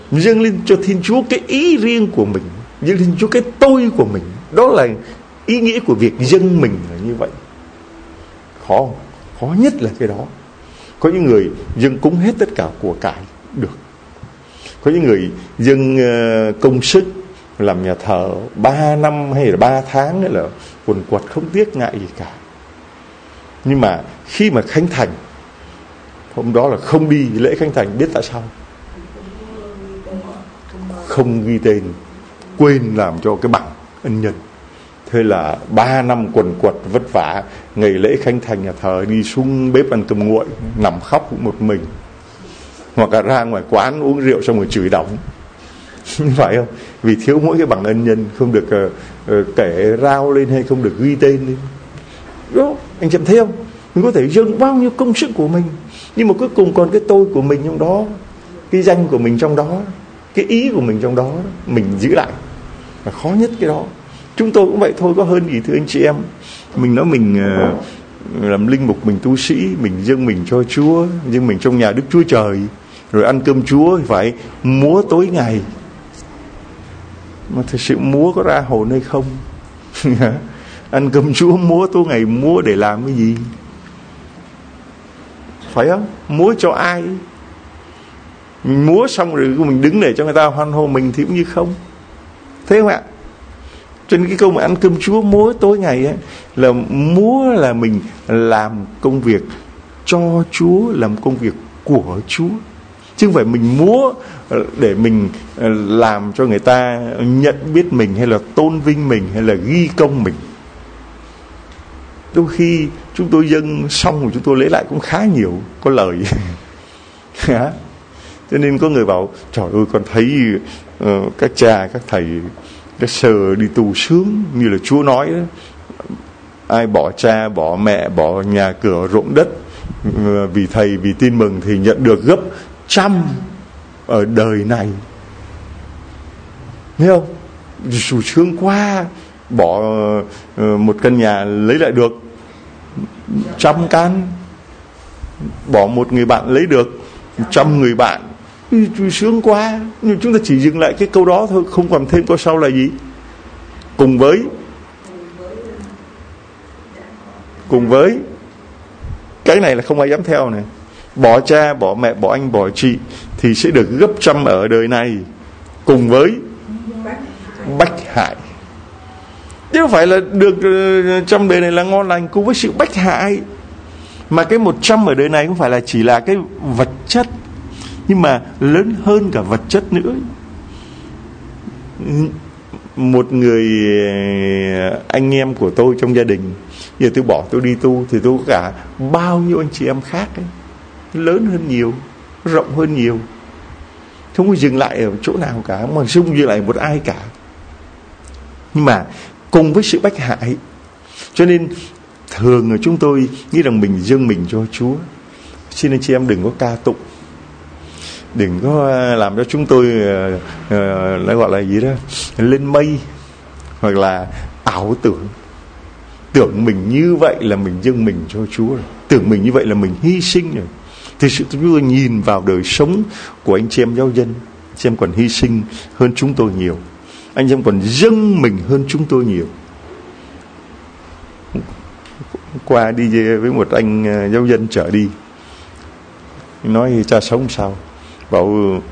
dâng lên cho Thiên Chúa cái ý riêng của mình, dâng lên Chúa cái tôi của mình. Đó là ý nghĩa của việc dâng mình là như vậy. Khó, khó nhất là cái đó. Có những người dâng cúng hết tất cả của cải được. Có những người dâng uh, công sức làm nhà thờ ba năm hay là ba tháng ấy là quần quật không tiếc ngại gì cả. Nhưng mà khi mà khánh thành, hôm đó là không đi lễ khánh thành, biết tại sao? Không ghi tên, quên làm cho cái bằng ân nhân. Thế là ba năm quần quật vất vả, ngày lễ khánh thành nhà thờ đi xuống bếp ăn cơm nguội, nằm khóc một mình, hoặc là ra ngoài quán uống rượu xong rồi chửi đóng. Phải không? Vì thiếu mỗi cái bằng ân nhân, không được uh, uh, kể rao lên hay không được ghi tên lên. Đó, anh chị thấy không? Mình có thể dâng bao nhiêu công sức của mình, nhưng mà cuối cùng còn cái tôi của mình trong đó, cái danh của mình trong đó, cái ý của mình trong đó, mình giữ lại là khó nhất cái đó. Chúng tôi cũng vậy thôi, có hơn gì thưa anh chị em. Mình nói mình uh, làm linh mục, mình tu sĩ, mình dâng mình cho Chúa, dâng mình trong nhà Đức Chúa Trời, rồi ăn cơm Chúa phải múa tối ngày. Mà thật sự múa có ra hồn hay không? Ăn cơm Chúa múa tối ngày, múa để làm cái gì? Phải không? Múa cho ai? Mình múa xong rồi mình đứng để cho người ta hoan hô mình thì cũng như không. Thế không ạ? Cho nên cái câu mà ăn cơm Chúa múa tối ngày ấy, là múa là mình làm công việc cho Chúa, làm công việc của Chúa, chứ không phải mình múa để mình làm cho người ta nhận biết mình, hay là tôn vinh mình, hay là ghi công mình. Đôi khi chúng tôi dâng xong rồi chúng tôi lấy lại cũng khá nhiều, có lời. Cho nên có người bảo trời ơi, con thấy uh, các cha, các thầy, các sơ đi tu sướng như là Chúa nói đó. Ai bỏ cha, bỏ mẹ, bỏ nhà cửa, ruộng đất uh, vì thầy, vì tin mừng thì nhận được gấp trăm ở đời này. Thấy không? Sù sướng quá. Bỏ uh, một căn nhà lấy lại được trăm căn, bỏ một người bạn lấy được trăm người bạn. Sù sướng quá. Nhưng chúng ta chỉ dừng lại cái câu đó thôi, không còn thêm câu sau là gì? Cùng với Cùng với cái này là không ai dám theo này. Bỏ cha, bỏ mẹ, bỏ anh, bỏ chị thì sẽ được gấp trăm ở đời này, cùng với bách hại. Chứ không phải là được trăm đời này là ngon lành, cùng với sự bách hại. Mà cái một trăm ở đời này không phải là chỉ là cái vật chất, nhưng mà lớn hơn cả vật chất nữa. Một người anh em của tôi trong gia đình, giờ tôi bỏ tôi đi tu thì tôi có cả bao nhiêu anh chị em khác ấy, lớn hơn nhiều, rộng hơn nhiều, không có dừng lại ở chỗ nào cả, mà không dừng lại một ai cả. Nhưng mà cùng với sự bách hại, cho nên thường là chúng tôi nghĩ rằng mình dâng mình cho Chúa. Xin anh chị em đừng có ca tụng, đừng có làm cho chúng tôi uh, uh, gọi là gì đó lên mây, hoặc là ảo tưởng, tưởng mình như vậy là mình dâng mình cho Chúa rồi, tưởng mình như vậy là mình hy sinh rồi. Thực sự chúng tôi nhìn vào đời sống của anh chị em giáo dân, anh chị em còn hy sinh hơn chúng tôi nhiều, anh chị em còn dâng mình hơn chúng tôi nhiều. Qua đi với một anh giáo dân trở đi, nói cha sống sao, bảo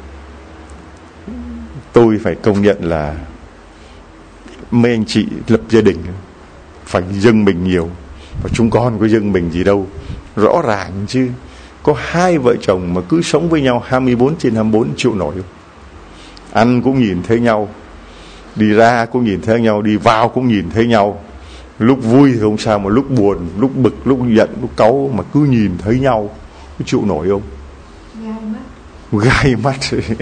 tôi phải công nhận là mấy anh chị lập gia đình phải dâng mình nhiều, và chúng con có dâng mình gì đâu. Rõ ràng chứ, có hai vợ chồng mà cứ sống với nhau hai mươi bốn trên hai mươi bốn chịu nổi không? Ăn cũng nhìn thấy nhau, đi ra cũng nhìn thấy nhau, đi vào cũng nhìn thấy nhau. Lúc vui thì không sao, mà lúc buồn, lúc bực, lúc giận, lúc cáu mà cứ nhìn thấy nhau, có chịu nổi không? Gai mắt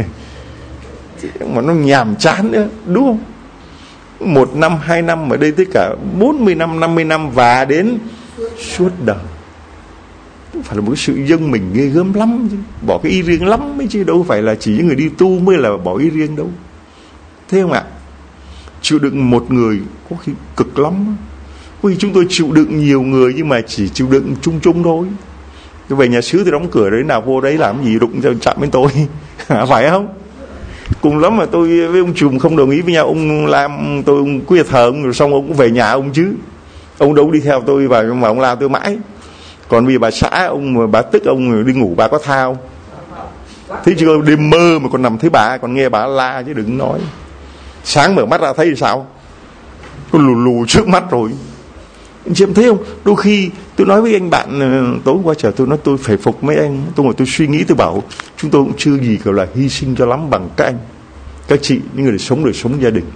mà nó nhàm chán nữa, đúng không? Một năm, hai năm, ở đây tất cả bốn mươi năm, năm mươi năm và đến suốt đời. Không phải là một cái sự dâng mình ghê gớm lắm chứ. Bỏ cái ý riêng lắm ấy chứ, đâu phải là chỉ những người đi tu mới là bỏ ý riêng đâu. Thế không ạ? Chịu đựng một người có khi cực lắm. Có khi chúng tôi chịu đựng nhiều người nhưng mà chỉ chịu đựng chung chung thôi. Tôi về nhà xứ tôi đóng cửa đấy, nào vô đấy làm gì đụng chạm bên tôi. Phải không? Cùng lắm mà tôi với ông Trùm không đồng ý với nhau, ông làm tôi ông cứ thờ ông rồi xong ông cũng về nhà ông chứ. Ông đâu đi theo tôi và mà ông làm tôi mãi. Còn vì bà xã ông mà bà tức ông đi ngủ bà có tha không? Thế chưa đêm mơ mà còn nằm thấy bà, còn nghe bà la chứ đừng nói. Sáng mở mắt ra thấy sao? Có lù lù trước mắt rồi. Anh chị em thấy không? Đôi khi tôi nói với anh bạn tối qua trời, tôi nói tôi phải phục mấy anh. Tôi ngồi tôi suy nghĩ, tôi bảo chúng tôi cũng chưa gì gọi là hy sinh cho lắm bằng các anh, các chị, những người sống đời sống gia đình.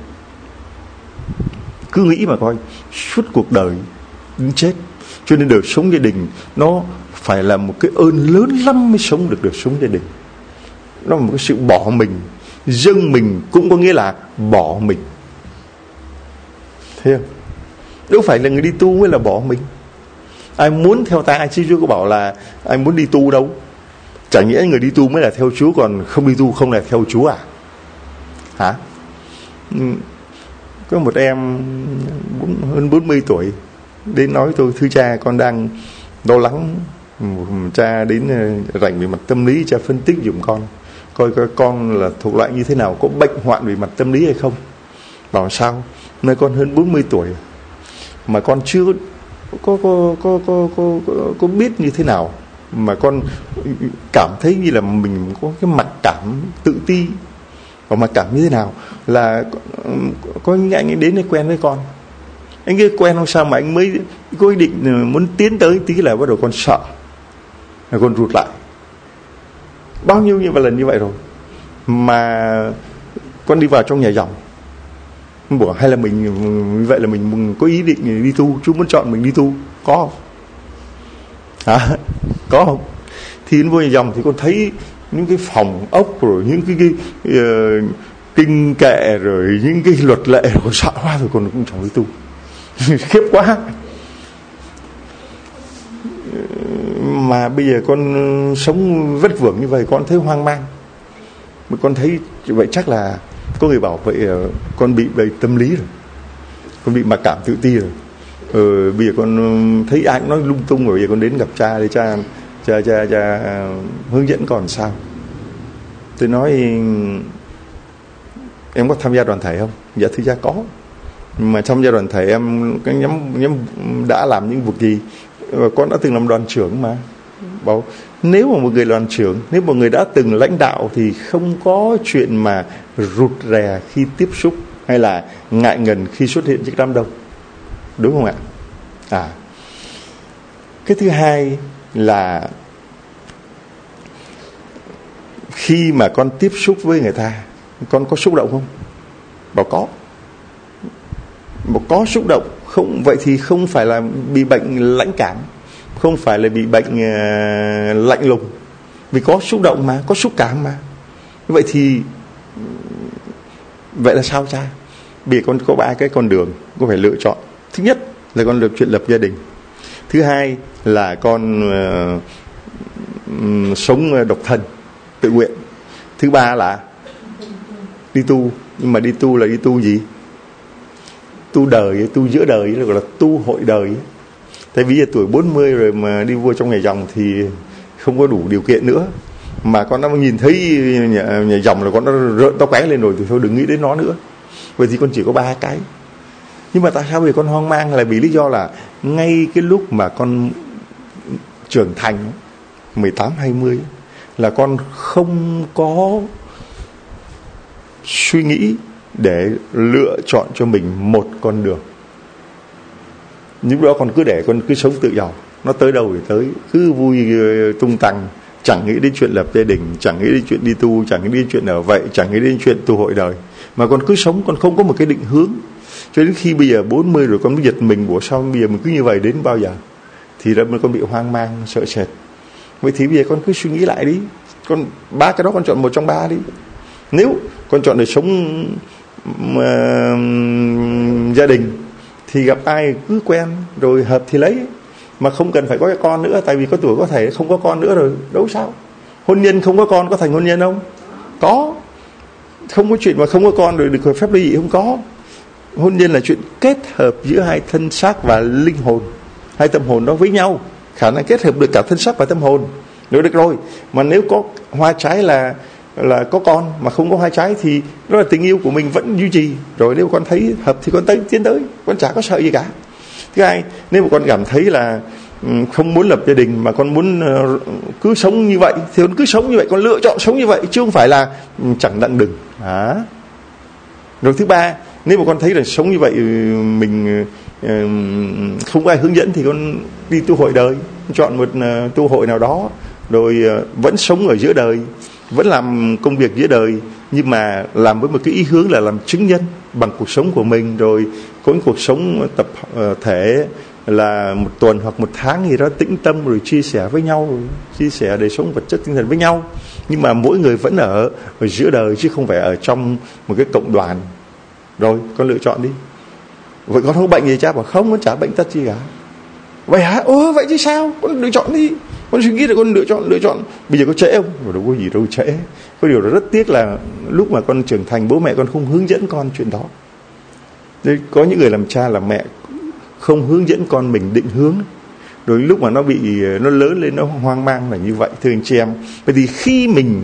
Cứ nghĩ mà coi, suốt cuộc đời đến chết. Cho nên đời sống gia đình nó phải là một cái ơn lớn lắm mới sống được đời sống gia đình. Nó là một cái sự bỏ mình. Dâng mình cũng có nghĩa là bỏ mình. Thấy không? Đâu phải là người đi tu mới là bỏ mình. Ai muốn theo ta, ai chứ Chúa có bảo là ai muốn đi tu đâu. Chả nghĩa người đi tu mới là theo Chúa, còn không đi tu không là theo Chúa à? Hả? Có một em hơn bốn mươi tuổi đến nói tôi: thưa cha, con đang lo lắng. Cha đến rảnh về mặt tâm lý, cha phân tích giùm con coi coi con là thuộc loại như thế nào, có bệnh hoạn về mặt tâm lý hay không. Bảo sao? Nơi con hơn bốn mươi tuổi mà con chưa có có có có có có, có biết như thế nào, mà con cảm thấy như là mình có cái mặc cảm tự ti. Và mặc cảm như thế nào là có những anh ấy đến đây quen với con, anh ấy quen không sao mà anh mới có ý định muốn tiến tới tí là bắt đầu con sợ, là con rụt lại. Bao nhiêu như vậy lần như vậy rồi mà con đi vào trong nhà dòng bảo hay là mình như vậy là mình có ý định đi tu, Chúa muốn chọn mình đi tu, có không? Hả? Có không? Thì đến vô nhà dòng thì con thấy những cái phòng ốc rồi những cái, cái uh, kinh kệ rồi những cái luật lệ, còn sợ quá rồi, còn cũng chẳng đi tu. Khiếp quá. Mà bây giờ con sống vất vưởng như vậy, con thấy hoang mang. Con thấy vậy chắc là có người bảo vậy con bị bệnh tâm lý rồi, con bị mặc cảm tự ti rồi. Ờ, bây giờ con thấy ai cũng nói lung tung rồi, bây giờ con đến gặp cha để cha cha cha, cha hướng dẫn con sao. Tôi nói em có tham gia đoàn thể không? Dạ thưa cha có. Mà trong gia đoàn thể em cái nhóm, nhóm đã làm những việc gì? Con đã từng làm đoàn trưởng mà. Bảo nếu mà một người đoàn trưởng, nếu một người đã từng lãnh đạo thì không có chuyện mà rụt rè khi tiếp xúc hay là ngại ngần khi xuất hiện trước đám đông, đúng không ạ? À, cái thứ hai là khi mà con tiếp xúc với người ta, con có xúc động không? Bảo có. Bảo có xúc động. Không vậy thì không phải là bị bệnh lãnh cảm, không phải là bị bệnh uh, lạnh lùng, vì có xúc động mà, có xúc cảm mà. Vậy thì vậy là sao cha? Bây giờ con có ba cái con đường con phải lựa chọn. Thứ nhất là con lập chuyện lập gia đình. Thứ hai là con uh, um, sống độc thân tự nguyện. Thứ ba là đi tu. Nhưng mà đi tu là đi tu gì? Tu đời, tu giữa đời, gọi là tu hội đời. Tại vì giờ tuổi bốn mươi rồi mà đi vô trong nhà dòng thì không có đủ điều kiện nữa. Mà con đã nhìn thấy nhà, nhà dòng là con đã rợn tóc gáy lên rồi, thì thôi đừng nghĩ đến nó nữa. Vậy thì con chỉ có ba cái. Nhưng mà tại sao vì con hoang mang là vì lý do là ngay cái lúc mà con trưởng thành mười tám hai mươi là con không có suy nghĩ để lựa chọn cho mình một con đường. Lúc đó con cứ để con cứ sống tự do, nó tới đâu thì tới, cứ vui tung tăng, chẳng nghĩ đến chuyện lập gia đình, chẳng nghĩ đến chuyện đi tu, chẳng nghĩ đến chuyện ở vậy, chẳng nghĩ đến chuyện tu hội đời, mà con cứ sống, con không có một cái định hướng. Cho đến khi bây giờ bốn mươi rồi con mới giật mình, bộ sao bây giờ mình cứ như vậy đến bao giờ? Thì là con bị hoang mang, sợ sệt. Vậy thì bây giờ con cứ suy nghĩ lại đi, con ba cái đó con chọn một trong ba đi. Nếu con chọn để sống uh, gia đình thì gặp ai cứ quen rồi hợp thì lấy, mà không cần phải có cái con nữa, tại vì có tuổi có thể không có con nữa rồi, đâu sao. Hôn nhân không có con có thành hôn nhân không? Có. Không có chuyện mà không có con rồi được hợp phép ly dị, không có. Hôn nhân là chuyện kết hợp giữa hai thân xác và linh hồn, hai tâm hồn đó với nhau, khả năng kết hợp được cả thân xác và tâm hồn, nếu được rồi. Mà nếu có hoa trái là là có con mà không có hoa trái thì đó là tình yêu của mình vẫn duy trì. Rồi nếu con thấy hợp thì con tới tiến tới, con chả có sợ gì cả. Thứ hai, nếu mà con cảm thấy là không muốn lập gia đình mà con muốn cứ sống như vậy thì con cứ sống như vậy, con lựa chọn sống như vậy chứ không phải là chẳng đặng đừng. À. Rồi thứ ba, nếu mà con thấy là sống như vậy mình không có ai hướng dẫn thì con đi tu hội đời, chọn một tu hội nào đó, rồi vẫn sống ở giữa đời, vẫn làm công việc giữa đời, nhưng mà làm với một cái ý hướng là làm chứng nhân bằng cuộc sống của mình, rồi có những cuộc sống tập thể là một tuần hoặc một tháng gì đó tĩnh tâm, rồi chia sẻ với nhau, rồi chia sẻ đời sống vật chất tinh thần với nhau, nhưng mà mỗi người vẫn ở, ở giữa đời chứ không phải ở trong một cái cộng đoàn. Rồi con lựa chọn đi. Vậy con không bệnh gì? Cha bảo không, con chả bệnh tật gì cả. Vậy hả? Ồ vậy chứ sao? Con lựa chọn đi. Con suy nghĩ là con lựa chọn lựa chọn bây giờ có trễ không? Mà đâu có gì đâu trễ. Có điều là rất tiếc là lúc mà con trưởng thành, bố mẹ con không hướng dẫn con chuyện đó. Nên có những người làm cha làm mẹ không hướng dẫn con mình định hướng, rồi lúc mà nó bị nó lớn lên nó hoang mang là như vậy. Thưa anh chị em, bởi vì khi mình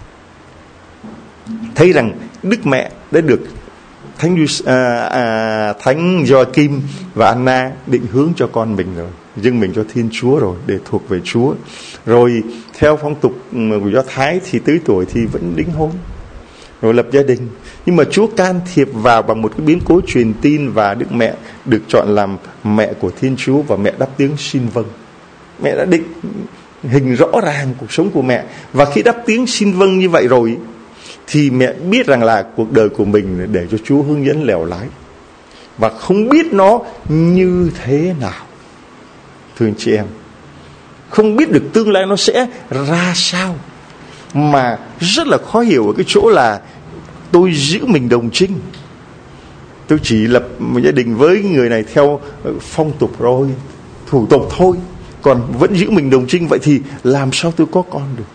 thấy rằng Đức Mẹ đã được Thánh à, à, Thánh Gioachim và Anna định hướng cho con mình rồi, dâng mình cho Thiên Chúa rồi, để thuộc về Chúa. Rồi theo phong tục của Do Thái thì tới tuổi thì vẫn đính hôn, rồi lập gia đình. Nhưng mà Chúa can thiệp vào bằng một cái biến cố truyền tin, và Đức Mẹ được chọn làm mẹ của Thiên Chúa, và mẹ đáp tiếng xin vâng. Mẹ đã định hình rõ ràng cuộc sống của mẹ, và khi đáp tiếng xin vâng như vậy rồi thì mẹ biết rằng là cuộc đời của mình để cho Chúa hướng dẫn lèo lái, và không biết nó như thế nào. Thưa anh chị em, không biết được tương lai nó sẽ ra sao, mà rất là khó hiểu ở cái chỗ là tôi giữ mình đồng trinh, tôi chỉ lập một gia đình với người này theo phong tục rồi, thủ tục thôi, còn vẫn giữ mình đồng trinh. Vậy thì làm sao tôi có con được?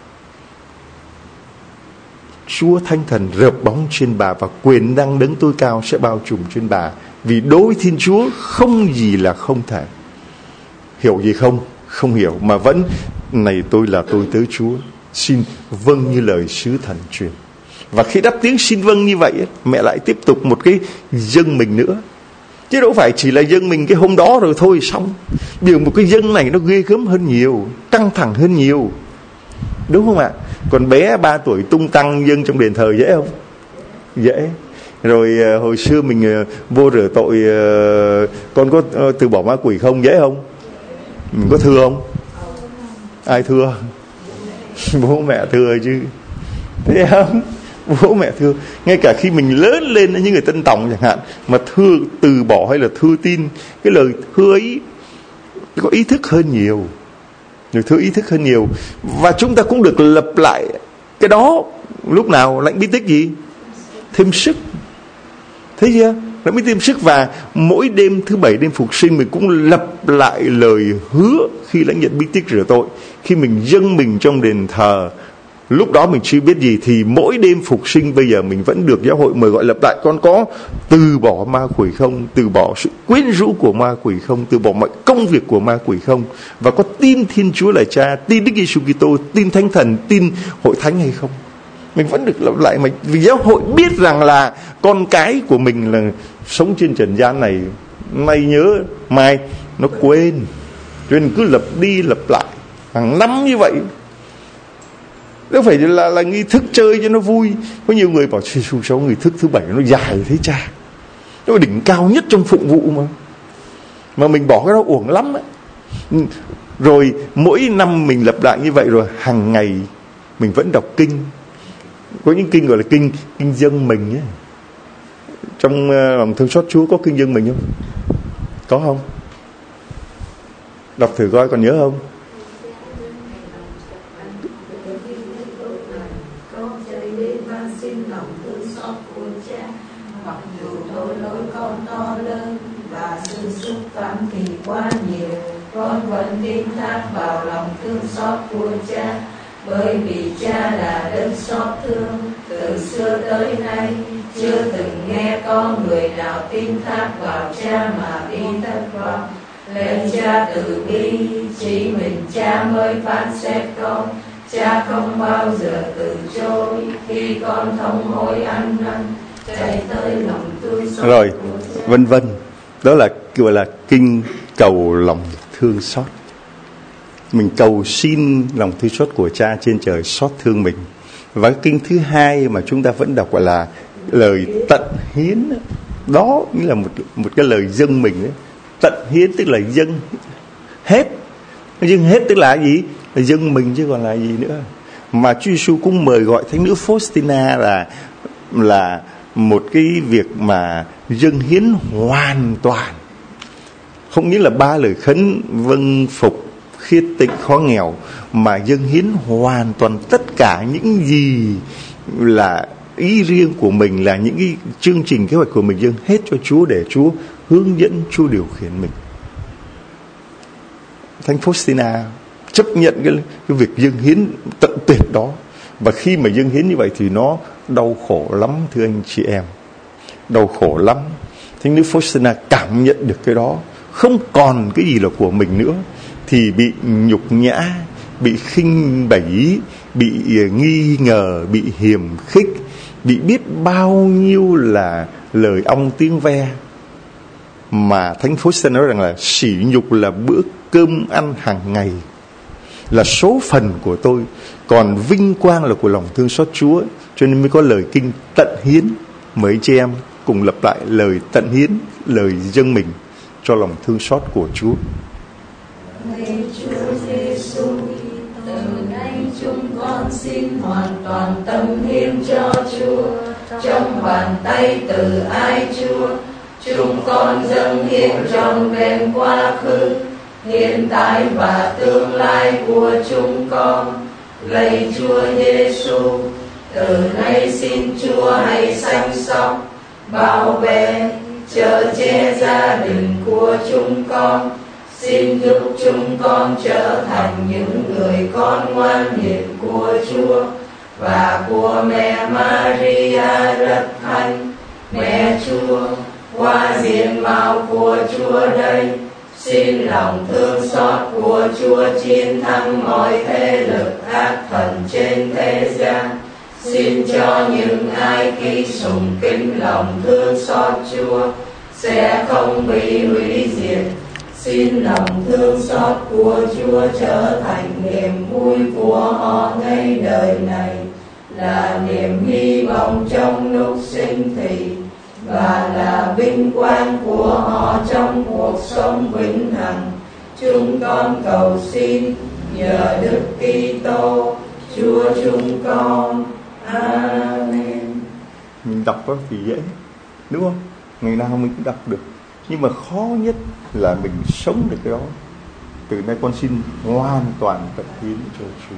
Chúa Thánh Thần rợp bóng trên bà, và quyền năng đấng tối cao sẽ bao trùm trên bà. Vì đối với Thiên Chúa không gì là không thể. Hiểu gì không? Không hiểu, mà vẫn này tôi là tôi tới Chúa, xin vâng như lời sứ thần truyền. Và khi đáp tiếng xin vâng như vậy, mẹ lại tiếp tục một cái dâng mình nữa, chứ đâu phải chỉ là dâng mình cái hôm đó rồi thôi xong. Điều một cái dâng này nó ghê gớm hơn nhiều, căng thẳng hơn nhiều, đúng không ạ? Còn bé ba tuổi tung tăng dâng trong đền thờ dễ không? Dễ. Rồi hồi xưa mình vô rửa tội, con có từ bỏ ma quỷ không? Dễ không? Mình có thưa không? Ai thưa? Bố mẹ thưa chứ. Thấy không? Bố mẹ thưa. Ngay cả khi mình lớn lên, những người Tân Tòng chẳng hạn, mà thưa từ bỏ hay là thưa tin, cái lời thưa ấy có ý thức hơn nhiều, rồi thưa ý thức hơn nhiều. Và chúng ta cũng được lập lại cái đó lúc nào? Lãnh bí tích gì? Thêm sức. Thấy chưa? Lãnh bí tích thêm sức. Và mỗi đêm thứ bảy, đêm phục sinh, mình cũng lập lại lời hứa khi lãnh nhận bí tích rửa tội. Khi mình dâng mình trong đền thờ, lúc đó mình chưa biết gì, thì mỗi đêm phục sinh bây giờ mình vẫn được giáo hội mời gọi lập lại. Con có từ bỏ ma quỷ không? Từ bỏ sự quyến rũ của ma quỷ không? Từ bỏ mọi công việc của ma quỷ không? Và có tin Thiên Chúa là Cha, tin Đức Giêsu Kitô, tin Thánh Thần, tin hội thánh hay không? Mình vẫn được lập lại. Mình, vì giáo hội biết rằng là con cái của mình là sống trên trần gian này, nay nhớ mai nó quên, cho nên cứ lập đi lập lại hàng năm như vậy. Đâu phải là, là nghi thức chơi cho nó vui. Có nhiều người bảo xù xấu nghi thức thứ bảy nó dài thế cha, nó là đỉnh cao nhất trong phụng vụ mà mà mình bỏ cái đó uổng lắm ấy. Rồi mỗi năm mình lập lại như vậy, rồi hàng ngày mình vẫn đọc kinh. Có những kinh gọi là kinh kinh dâng mình ấy. Trong lòng thương xót Chúa có kinh dâng mình không? Có không? Đọc thử coi còn nhớ không? Phạm kỳ quá nhiều, con vẫn tin thác vào lòng thương xót của Cha, bởi vì Cha là đấng xót thương. Từ xưa tới nay chưa từng nghe có người nào tin thác vào Cha mà bị thất vọng. Lạy Cha từ bi, chỉ mình Cha mới phán xét con, Cha không bao giờ từ chối khi con thống hối ăn năn, chạy tới lòng thương xót. Rồi, vân vân. Đó là gọi là kinh cầu lòng thương xót. Mình cầu xin lòng thương xót của Cha trên trời xót thương mình. Và cái kinh thứ hai mà chúng ta vẫn đọc gọi là lời tận hiến. Đó nghĩa là một một cái lời dâng mình ấy. Tận hiến tức là dâng hết. Dâng hết tức là gì? Là dâng mình chứ còn là gì nữa. Mà Chúa Giêsu cũng mời gọi thánh nữ Faustina là là một cái việc mà dâng hiến hoàn toàn. Không nghĩa là ba lời khấn vâng phục khiết tịnh khó nghèo, mà dâng hiến hoàn toàn tất cả những gì là ý riêng của mình, là những cái chương trình kế hoạch của mình dâng hết cho Chúa để Chúa hướng dẫn, Chúa điều khiển mình. Thánh Faustina chấp nhận cái, cái việc dâng hiến tận tuyệt đó. Và khi mà dâng hiến như vậy thì nó đau khổ lắm thưa anh chị em. Đau khổ lắm. Thánh nữ Faustina cảm nhận được cái đó. Không còn cái gì là của mình nữa, thì bị nhục nhã, bị khinh bỉ, bị nghi ngờ, bị hiềm khích, bị biết bao nhiêu là lời ong tiếng ve. Mà Thánh Faustina nói rằng là sỉ nhục là bữa cơm ăn hàng ngày, là số phận của tôi, còn vinh quang là của lòng thương xót Chúa. Cho nên mới có lời kinh tận hiến. Mấy chị em cùng lặp lại lời tận hiến, lời dâng mình cho lòng thương xót của Chúa. Lạy Chúa Giêsu, từ nay chúng con xin hoàn toàn tâm hiến cho Chúa. Trong bàn tay từ ái Chúa, chúng con dâng hiến trọn vẹn quá khứ, hiện tại và tương lai của chúng con. Lạy Chúa Giêsu, từ nay xin Chúa hãy chăm sóc, bảo vệ, chở che gia đình của chúng con. Xin giúp chúng con trở thành những người con ngoan hiền của Chúa và của mẹ Maria rất thánh. Mẹ Chúa, qua diện mạo của Chúa đây, xin lòng thương xót của Chúa chiến thắng mọi thế lực ác thần trên thế gian. Xin cho những ai khi sùng kính lòng thương xót Chúa sẽ không bị hủy diệt. Xin lòng thương xót của Chúa trở thành niềm vui của họ ngay đời này, là niềm hy vọng trong lúc sinh thì, và là vinh quang của họ trong cuộc sống vĩnh hằng. Chúng con cầu xin nhờ Đức Kitô Chúa chúng con. Amen. Mình đọc đó thì dễ, đúng không? Ngày nào mình cũng đọc được. Nhưng mà khó nhất là mình sống được cái đó. Từ nay con xin hoàn toàn tận hiến cho Chúa.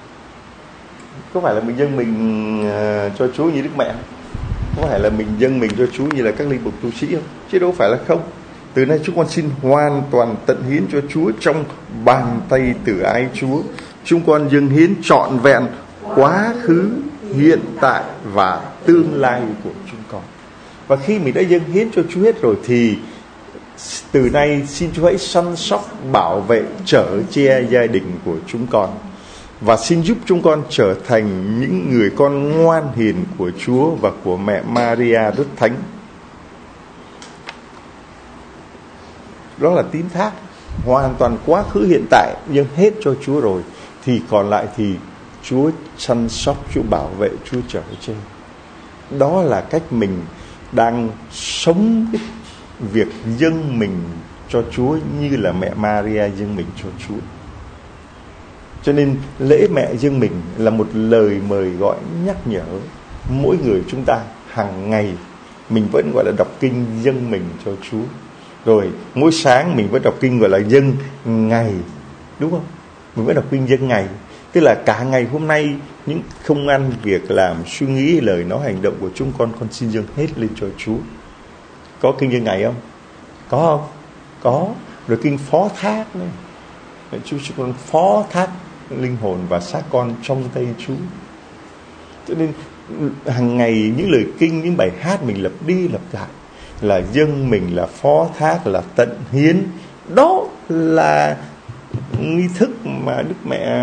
Có phải là mình dâng mình uh, cho Chúa như Đức Mẹ không? Có phải là mình dâng mình cho Chúa như là các linh mục tu sĩ không? Chứ đâu phải là không. Từ nay chúng con xin hoàn toàn tận hiến cho Chúa trong bàn tay từ ái Chúa. Chúng con dâng hiến trọn vẹn quá khứ, hiện tại và tương lai của chúng con. Và khi mình đã dâng hiến cho Chúa hết rồi thì từ nay xin Chúa hãy săn sóc, bảo vệ, chở che gia đình của chúng con. Và xin giúp chúng con trở thành những người con ngoan hiền của Chúa và của mẹ Maria rất thánh. Đó là tín thác. Hoàn toàn quá khứ hiện tại dâng hết cho Chúa rồi, thì còn lại thì Chúa săn sóc, Chúa bảo vệ, Chúa chở che. Đó là cách mình đang sống cái việc dâng mình cho Chúa như là mẹ Maria dâng mình cho Chúa. Cho nên lễ mẹ dâng mình là một lời mời gọi nhắc nhở mỗi người chúng ta hàng ngày mình vẫn gọi là đọc kinh dâng mình cho Chúa. Rồi mỗi sáng mình vẫn đọc kinh gọi là dâng ngày, đúng không? Mình vẫn đọc kinh dâng ngày, tức là cả ngày hôm nay những không ăn, việc làm, suy nghĩ, lời nói, hành động của chúng con con xin dâng hết lên cho Chúa. Có kinh dâng ngày không? Có không? Có. Rồi kinh phó thác này, Chúa chúng con phó thác linh hồn và xác con trong tay Chúa. Cho nên hàng ngày những lời kinh, những bài hát mình lặp đi lặp lại là dâng mình, là phó thác, là tận hiến. Đó là nghi thức mà Đức Mẹ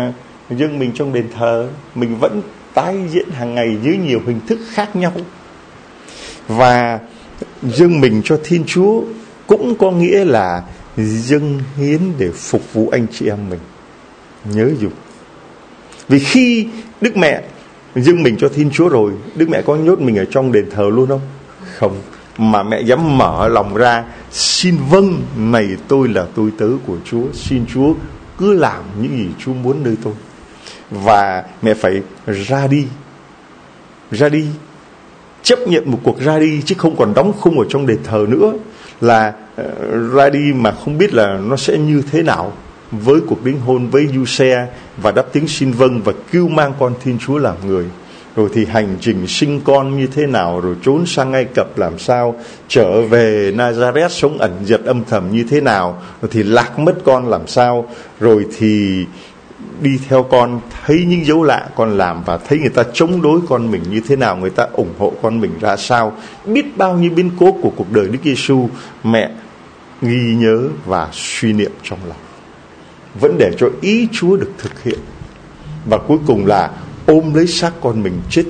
dâng mình trong đền thờ, mình vẫn tái diễn hàng ngày dưới nhiều hình thức khác nhau. Và dâng mình cho Thiên Chúa cũng có nghĩa là dâng hiến để phục vụ anh chị em mình. Nhớ dùng. Vì khi Đức Mẹ dâng mình cho Thiên Chúa rồi, Đức Mẹ có nhốt mình ở trong đền thờ luôn không? Không. Mà mẹ dám mở lòng ra, xin vâng, này tôi là tôi tớ của Chúa, xin Chúa cứ làm những gì Chúa muốn nơi tôi. Và mẹ phải ra đi. Ra đi, chấp nhận một cuộc ra đi, chứ không còn đóng khung ở trong đền thờ nữa. Là uh, ra đi mà không biết là nó sẽ như thế nào với cuộc đính hôn với Giuse, và đáp tiếng xin vâng và kêu mang con Thiên Chúa làm người. Rồi thì hành trình sinh con như thế nào, rồi trốn sang Ai Cập làm sao, trở về Nazareth sống ẩn dật âm thầm như thế nào, rồi thì lạc mất con làm sao, rồi thì đi theo con, thấy những dấu lạ con làm và thấy người ta chống đối con mình như thế nào, người ta ủng hộ con mình ra sao. Biết bao nhiêu biến cố của cuộc đời Đức Giêsu mẹ ghi nhớ và suy niệm trong lòng, vẫn để cho ý Chúa được thực hiện. Và cuối cùng là ôm lấy xác con mình chết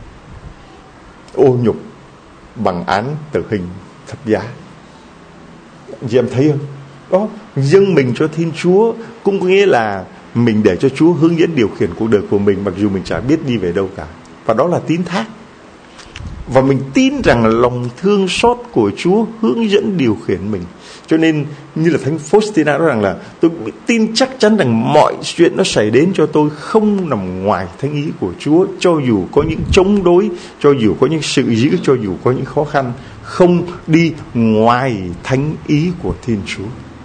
ô nhục bằng án tử hình thập giá. Chị em thấy không? Đó, dâng mình cho Thiên Chúa cũng có nghĩa là mình để cho Chúa hướng dẫn điều khiển cuộc đời của mình, mặc dù mình chả biết đi về đâu cả. Và đó là tín thác. Và mình tin rằng lòng thương xót của Chúa hướng dẫn điều khiển mình. Cho nên như là Thánh Faustina nói rằng là tôi tin chắc chắn rằng mọi chuyện nó xảy đến cho tôi không nằm ngoài thánh ý của Chúa. Cho dù có những chống đối, cho dù có những sự dữ, cho dù có những khó khăn, không đi ngoài thánh ý của Thiên Chúa.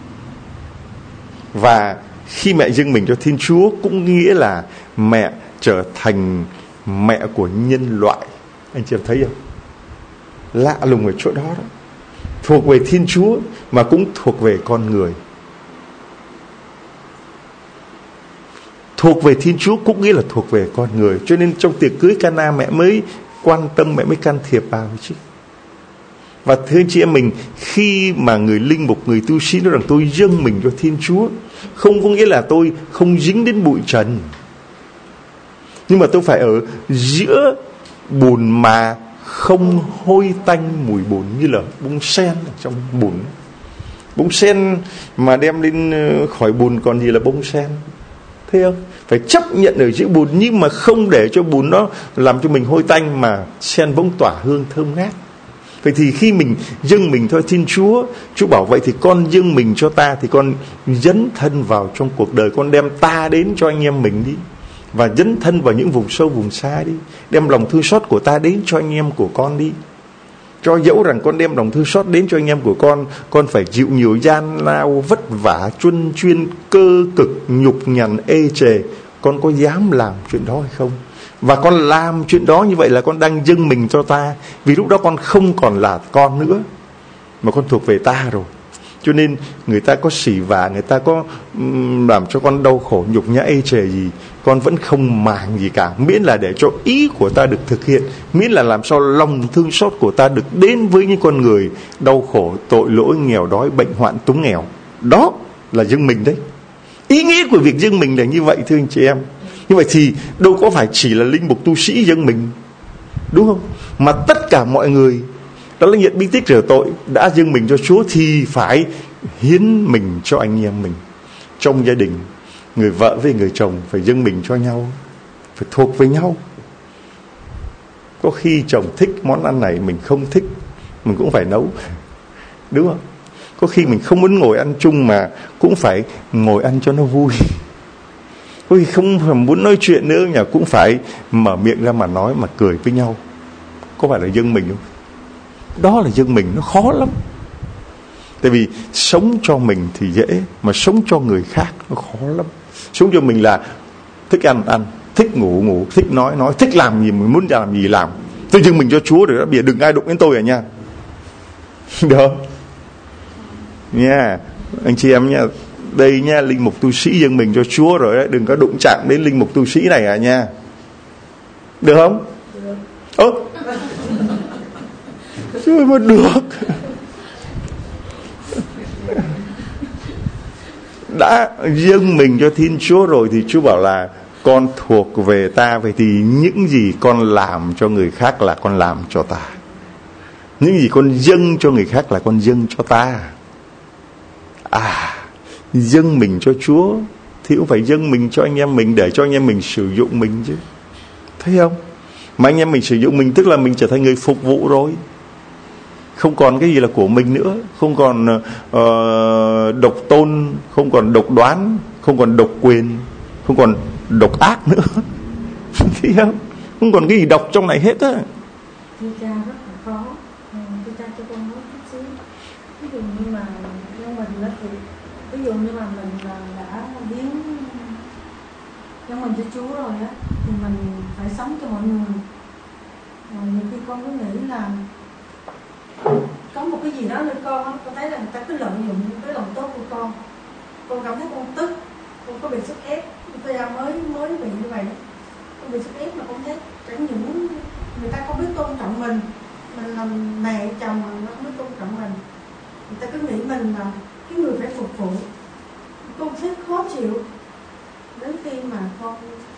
Và khi mẹ dâng mình cho Thiên Chúa cũng nghĩa là mẹ trở thành mẹ của nhân loại. Anh chị em thấy không? Lạ lùng ở chỗ đó đó. Thuộc về Thiên Chúa mà cũng thuộc về con người. Thuộc về Thiên Chúa cũng nghĩa là thuộc về con người. Cho nên trong tiệc cưới Cana mẹ mới quan tâm, mẹ mới can thiệp vào chứ. Và thưa anh chị em mình, khi mà người linh mục, người tu sĩ nói rằng tôi dâng mình cho Thiên Chúa, không có nghĩa là tôi không dính đến bụi trần, nhưng mà tôi phải ở giữa bùn mà không hôi tanh mùi bùn, như là bông sen ở trong bùn. Bông sen mà đem lên khỏi bùn còn gì là bông sen, thấy không? Phải chấp nhận ở giữa bùn, nhưng mà không để cho bùn nó làm cho mình hôi tanh, mà sen bỗng tỏa hương thơm ngát. Vậy thì khi mình dâng mình cho Thiên Chúa, Chúa bảo vậy thì con dâng mình cho ta, thì con dấn thân vào trong cuộc đời, con đem ta đến cho anh em mình đi. Và dấn thân vào những vùng sâu vùng xa đi. Đem lòng thương xót của ta đến cho anh em của con đi. Cho dẫu rằng con đem lòng thương xót đến cho anh em của con, con phải chịu nhiều gian lao, vất vả, truân chuyên, cơ cực, nhục nhằn, ê chề, con có dám làm chuyện đó hay không? Và con làm chuyện đó như vậy là con đang dâng mình cho ta. Vì lúc đó con không còn là con nữa, mà con thuộc về ta rồi. Cho nên người ta có xỉ vả, người ta có um, làm cho con đau khổ, nhục nhã, ê chề gì, con vẫn không màng gì cả. Miễn là để cho ý của ta được thực hiện, miễn là làm sao lòng thương xót của ta được đến với những con người đau khổ, tội lỗi, nghèo đói, bệnh hoạn, túng nghèo. Đó là dâng mình đấy. Ý nghĩa của việc dâng mình là như vậy thưa anh chị em. Như vậy thì đâu có phải chỉ là linh mục tu sĩ dâng mình, đúng không? Mà tất cả mọi người đó là nhận bí tích rửa tội đã dâng mình cho Chúa thì phải hiến mình cho anh em mình. Trong gia đình, người vợ với người chồng phải dâng mình cho nhau, phải thuộc với nhau. Có khi chồng thích món ăn này mình không thích, mình cũng phải nấu, đúng không? Có khi mình không muốn ngồi ăn chung mà cũng phải ngồi ăn cho nó vui. Có khi không muốn nói chuyện nữa nhỉ, cũng phải mở miệng ra mà nói, mà cười với nhau. Có phải là dâng mình không? Đó là dâng mình, nó khó lắm. Tại vì sống cho mình thì dễ, mà sống cho người khác nó khó lắm. Sống cho mình là thích ăn ăn, thích ngủ ngủ, thích nói nói, thích làm gì mình muốn làm gì làm. Tôi dâng mình cho Chúa rồi đó, bây giờ đừng ai đụng đến tôi à nha. Được không? Nha, anh chị em nha. Đây nha, linh mục tu sĩ dâng mình cho Chúa rồi đấy, đừng có đụng chạm đến linh mục tu sĩ này à nha. Được không? Ơ Chứ mà được. Đã dâng mình cho Thiên Chúa rồi thì Chúa bảo là con thuộc về ta, vậy thì những gì con làm cho người khác là con làm cho ta. Những gì con dâng cho người khác là con dâng cho ta. À, dâng mình cho Chúa thì cũng phải dâng mình cho anh em mình, để cho anh em mình sử dụng mình chứ. Thấy không? Mà anh em mình sử dụng mình tức là mình trở thành người phục vụ rồi. Không còn cái gì là của mình nữa. Không còn uh, độc tôn, không còn độc đoán, không còn độc quyền, không còn độc ác nữa. Thấy không? Không còn cái gì độc trong này hết á. Thưa cha, rất là khó. Thưa cha cho con nói chút xíu. Ví dụ như mà trong mình đó thì ví dụ như mà mình đã biến trong mình cho Chúa rồi á, thì mình phải sống cho mọi người. Rồi nhiều khi con cứ nghĩ là có một cái gì đó nơi con á, con thấy là người ta cứ lợi dụng cái lòng tốt của con. Con cảm thấy con tức, con có bị sức ép. Tôi mới mới bị như vậy, con bị sức ép mà con thấy chẳng những người ta không biết tôn trọng mình, mình làm mẹ chồng mà nó không biết tôn trọng mình, người ta cứ nghĩ mình là cái người phải phục vụ. Con thấy khó chịu. Đến khi mà con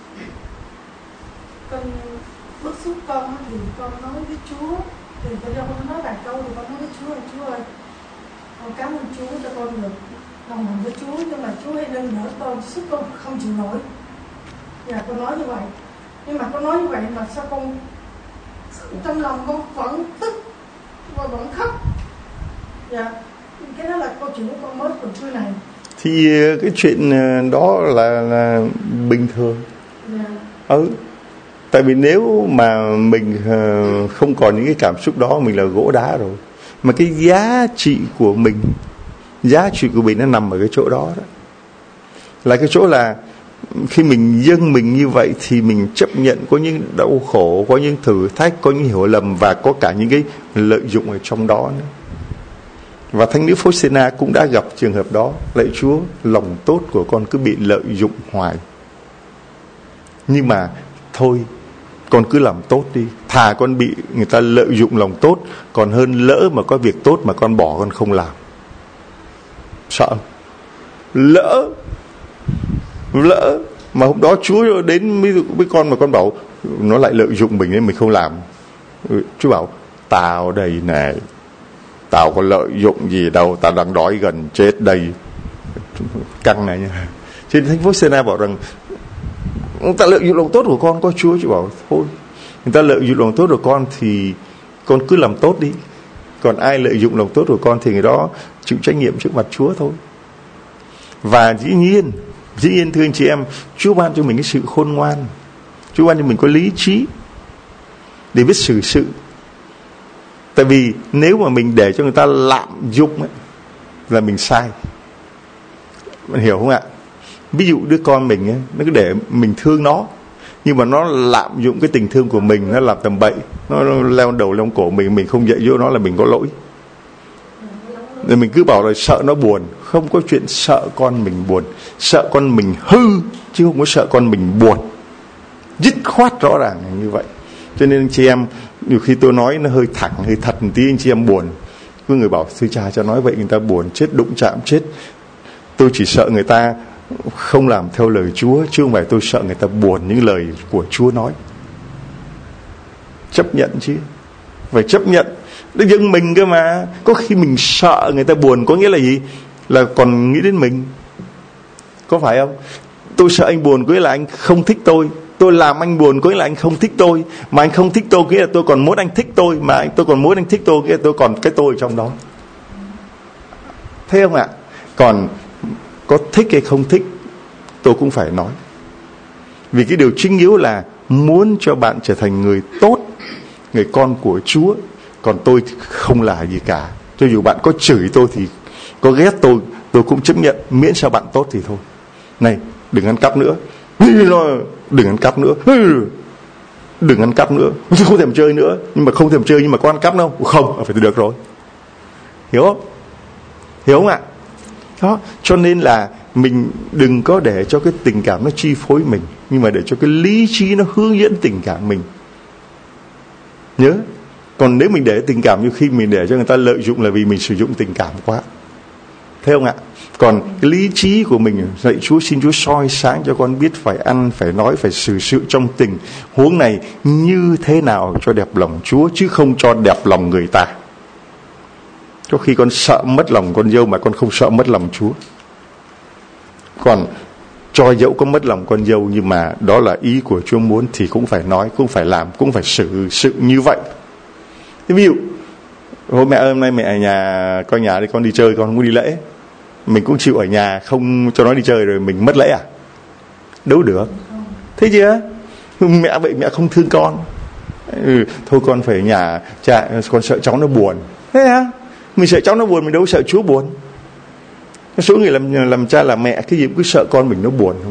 con bức xúc con thì con nói với Chúa, thì tôi không nói vài câu thì con nói với Chúa là Chúa ơi, con cảm ơn Chúa cho con được lòng thành với Chúa, nhưng mà Chúa hãy nâng đỡ con, sức con không chịu nổi. Dạ con nói như vậy, nhưng mà con nói như vậy mà sao con trong lòng con vẫn tức và vẫn khóc. Dạ cái đó là câu chuyện của con mới của trưa này. Thì cái chuyện đó là, là bình thường. Dạ. Ừ. Tại vì nếu mà mình không còn những cái cảm xúc đó, mình là gỗ đá rồi. Mà cái giá trị của mình, giá trị của mình nó nằm ở cái chỗ đó đó. Là cái chỗ là khi mình dâng mình như vậy thì mình chấp nhận có những đau khổ, có những thử thách, có những hiểu lầm và có cả những cái lợi dụng ở trong đó nữa. Và thánh nữ Faustina cũng đã gặp trường hợp đó. Lạy Chúa, lòng tốt của con cứ bị lợi dụng hoài. Nhưng mà thôi, con cứ làm tốt đi. Thà con bị người ta lợi dụng lòng tốt, còn hơn lỡ mà có việc tốt mà con bỏ con không làm. Sợ. Lỡ Lỡ mà hôm đó Chúa đến với con mà con bảo nó lại lợi dụng mình nên mình không làm. Chúa bảo tao đây này, tao có lợi dụng gì đâu, tao đang đói gần chết đây. Căng này nha. Trên thánh Faustina bảo rằng người ta lợi dụng lòng tốt của con, có Chúa Chúa bảo thôi, người ta lợi dụng lòng tốt của con thì con cứ làm tốt đi. Còn ai lợi dụng lòng tốt của con thì người đó chịu trách nhiệm trước mặt Chúa thôi. Và dĩ nhiên Dĩ nhiên thưa anh chị em, Chúa ban cho mình cái sự khôn ngoan, Chúa ban cho mình có lý trí để biết xử sự. Tại vì nếu mà mình để cho người ta lạm dụng ấy, là mình sai. Bạn hiểu không ạ? Ví dụ đứa con mình ấy, nó cứ để mình thương nó, nhưng mà nó lạm dụng cái tình thương của mình, nó làm tầm bậy, nó leo đầu leo cổ mình, mình không dạy dỗ nó là mình có lỗi. Rồi mình cứ bảo là sợ nó buồn. Không có chuyện sợ con mình buồn, sợ con mình hư, chứ không có sợ con mình buồn. Dứt khoát rõ ràng như vậy. Cho nên anh chị em, nhiều khi tôi nói nó hơi thẳng, hơi thật một tí, anh chị em buồn. Có người bảo thưa cha cho nói vậy người ta buồn chết, đụng chạm chết. Tôi chỉ sợ người ta không làm theo lời Chúa, chứ không phải tôi sợ người ta buồn những lời của Chúa nói. Chấp nhận chứ, phải chấp nhận. Nó dưng mình cơ mà. Có khi mình sợ người ta buồn có nghĩa là gì? Là còn nghĩ đến mình. Có phải không? Tôi sợ anh buồn có nghĩa là anh không thích tôi. Tôi làm anh buồn có nghĩa là anh không thích tôi. Mà anh không thích tôi có nghĩa là tôi còn muốn anh thích tôi. Mà tôi còn muốn anh thích tôi có nghĩa là tôi còn cái tôi ở trong đó. Thấy không ạ? Còn có thích hay không thích tôi cũng phải nói. Vì cái điều chính yếu là muốn cho bạn trở thành người tốt, người con của Chúa. Còn tôi không là gì cả. Cho dù bạn có chửi tôi thì có ghét tôi, tôi cũng chấp nhận, miễn sao bạn tốt thì thôi. Này, đừng ăn cắp nữa. Đừng ăn cắp nữa. Đừng ăn cắp nữa. Tôi không thèm chơi nữa. Nhưng mà không thèm chơi nhưng mà có ăn cắp đâu? Không, phải được rồi. Hiểu không? Hiểu không ạ? Đó, cho nên là mình đừng có để cho cái tình cảm nó chi phối mình, nhưng mà để cho cái lý trí nó hướng dẫn tình cảm mình. Nhớ. Còn nếu mình để tình cảm, như khi mình để cho người ta lợi dụng là vì mình sử dụng tình cảm quá. Thấy không ạ? Còn cái lý trí của mình, lạy Chúa, xin Chúa soi sáng cho con biết phải ăn, phải nói, phải xử sự trong tình huống này như thế nào cho đẹp lòng Chúa, chứ không cho đẹp lòng người ta. Có khi con sợ mất lòng con dâu mà con không sợ mất lòng Chúa. Còn cho dẫu có mất lòng con dâu nhưng mà đó là ý của Chúa muốn thì cũng phải nói, cũng phải làm, cũng phải xử sự như vậy. Thế ví dụ hôm mẹ ơi, hôm nay mẹ ở nhà, coi nhà đi, con đi chơi, con không muốn đi lễ, mình cũng chịu ở nhà không cho nó đi chơi rồi mình mất lễ à? Đâu được. Thế chưa? Mẹ vậy mẹ không thương con. Ừ, thôi con phải ở nhà, cha, con sợ cháu nó buồn. Thế hả? Mình sợ cháu nó buồn, mình đâu sợ Chúa buồn. Số người làm làm cha làm mẹ cái gì cũng cứ sợ con mình nó buồn không?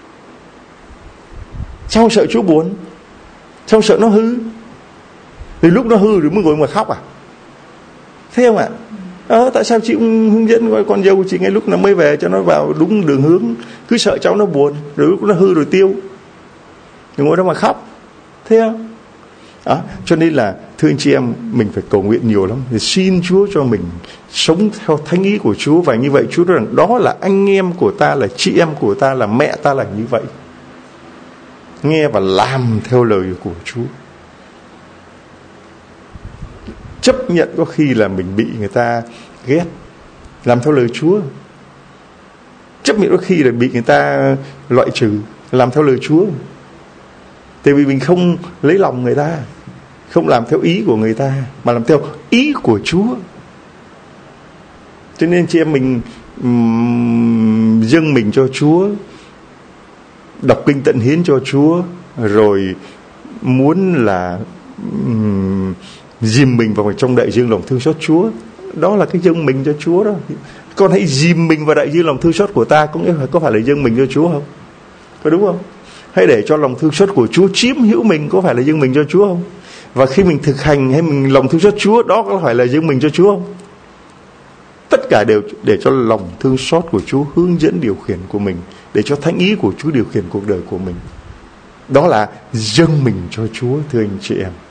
Sao sợ Chúa buồn? Sao sợ nó hư? Thì lúc nó hư rồi mới ngồi mà khóc à? Thế không ạ? Ờ, tại sao chị không hướng dẫn con dâu chị ngay lúc nó mới về cho nó vào đúng đường hướng? Cứ sợ cháu nó buồn, rồi lúc nó hư rồi tiêu, rồi ngồi đó mà khóc. Thế không? Đó, cho nên là thưa anh chị em, mình phải cầu nguyện nhiều lắm để xin Chúa cho mình sống theo thánh ý của Chúa. Và như vậy Chúa nói rằng đó là anh em của ta, là chị em của ta, là mẹ ta là như vậy. Nghe và làm theo lời của Chúa. Chấp nhận có khi là mình bị người ta ghét, làm theo lời Chúa. Chấp nhận có khi là bị người ta loại trừ, làm theo lời Chúa. Tại vì mình không lấy lòng người ta, không làm theo ý của người ta, mà làm theo ý của Chúa. Cho nên chị em mình um, dâng mình cho Chúa, đọc kinh tận hiến cho Chúa, rồi muốn là um, dìm mình vào trong đại dương lòng thương xót Chúa. Đó là cái dâng mình cho Chúa đó. Con hãy dìm mình vào đại dương lòng thương xót của ta, có nghĩa là có phải là dâng mình cho Chúa không? Có đúng không? Hãy để cho lòng thương xót của Chúa chiếm hữu mình, có phải là dâng mình cho Chúa không? Và khi mình thực hành hay mình lòng thương xót Chúa, đó có phải là dâng mình cho Chúa không? Tất cả đều để cho lòng thương xót của Chúa hướng dẫn điều khiển của mình, để cho thánh ý của Chúa điều khiển cuộc đời của mình. Đó là dâng mình cho Chúa, thưa anh chị em.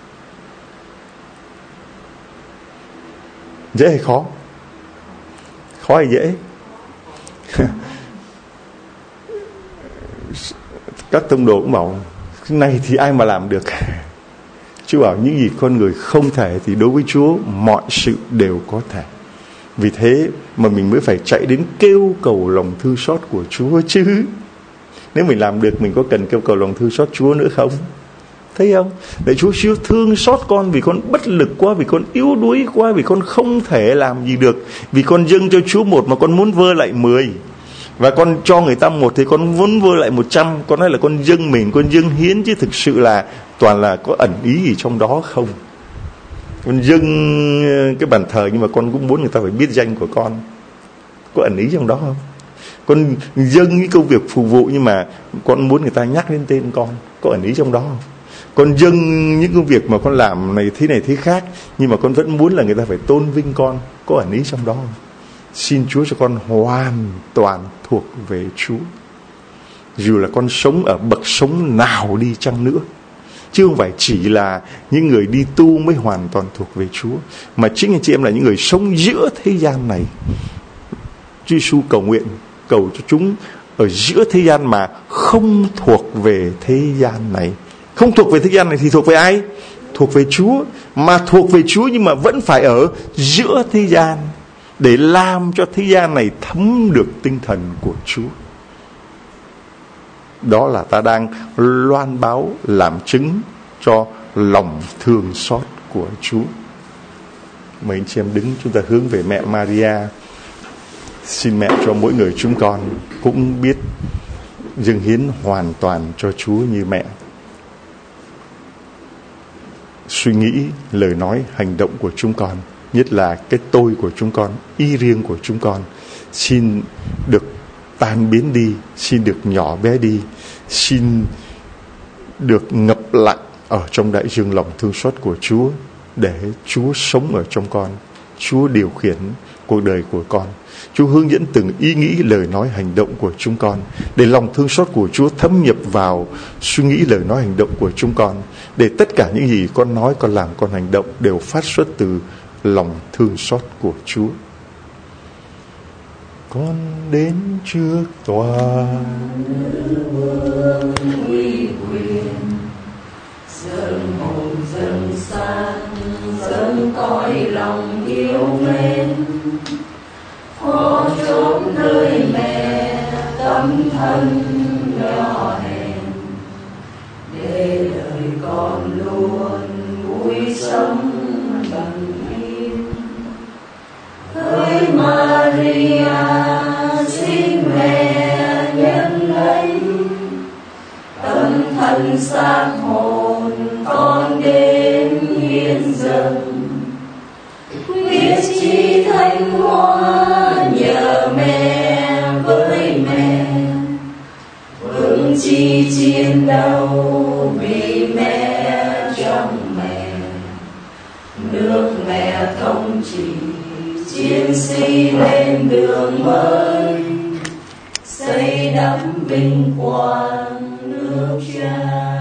Dễ hay khó? Khó hay dễ? Các tông đồ cũng bảo cái này thì ai mà làm được. Chúa bảo những gì con người không thể thì đối với Chúa mọi sự đều có thể. Vì thế mà mình mới phải chạy đến kêu cầu lòng thương xót của Chúa chứ. Nếu mình làm được, mình có cần kêu cầu lòng thương xót Chúa nữa không? Thấy không? Để Chúa siêu thương xót con vì con bất lực quá, vì con yếu đuối quá, vì con không thể làm gì được, vì con dâng cho Chúa một mà con muốn vơ lại mười, và con cho người ta một thì con muốn vơ lại một trăm. Con nói là con dâng mình, con dâng hiến, chứ thực sự là toàn là có ẩn ý gì trong đó không. Con dâng cái bàn thờ nhưng mà con cũng muốn người ta phải biết danh của con, có ẩn ý trong đó không? Con dâng cái công việc phục vụ nhưng mà con muốn người ta nhắc đến tên con, có ẩn ý trong đó không? Con dâng những công việc mà con làm này thế này thế khác nhưng mà con vẫn muốn là người ta phải tôn vinh con, có ẩn ý trong đó không? Xin Chúa cho con hoàn toàn thuộc về Chúa, dù là con sống ở bậc sống nào đi chăng nữa. Chứ không phải chỉ là những người đi tu mới hoàn toàn thuộc về Chúa, mà chính anh chị em là những người sống giữa thế gian này. Chúa Giêsu cầu nguyện cầu cho chúng ở giữa thế gian mà không thuộc về thế gian này. Không thuộc về thế gian này thì thuộc về ai? Thuộc về Chúa. Mà thuộc về Chúa nhưng mà vẫn phải ở giữa thế gian, để làm cho thế gian này thấm được tinh thần của Chúa. Đó là ta đang loan báo làm chứng cho lòng thương xót của Chúa. Mời anh chị em đứng, chúng ta hướng về mẹ Maria. Xin mẹ cho mỗi người chúng con cũng biết dâng hiến hoàn toàn cho Chúa như mẹ. Suy nghĩ, lời nói, hành động của chúng con, nhất là cái tôi của chúng con, ý riêng của chúng con, xin được tan biến đi, xin được nhỏ bé đi, xin được ngập lặng ở trong đại dương lòng thương xót của Chúa, để Chúa sống ở trong con, Chúa điều khiển cuộc đời của con, Chúa hướng dẫn từng ý nghĩ, lời nói, hành động của chúng con, để lòng thương xót của Chúa thấm nhập vào suy nghĩ, lời nói, hành động của chúng con, để tất cả những gì con nói, con làm, con hành động đều phát xuất từ lòng thương xót của Chúa. con đến trước tòa. Vương uy quyền dâng hồn dâng san dâng cõi lòng yêu mến, phó chốn nơi mẹ tâm thân nhỏ hèn, để đời con luôn vui sống bằng yên. Hỡi Maria xin mẹ nhân lấy, tâm thân xác hồn con đến hiến dâng, quyết chí thanh hóa nhờ mẹ với mẹ, vững chí chiến đấu vì mẹ trong mẹ. Nước mẹ thống trị chiến sĩ lên đường mới, xây đắp vinh quang nước Cha.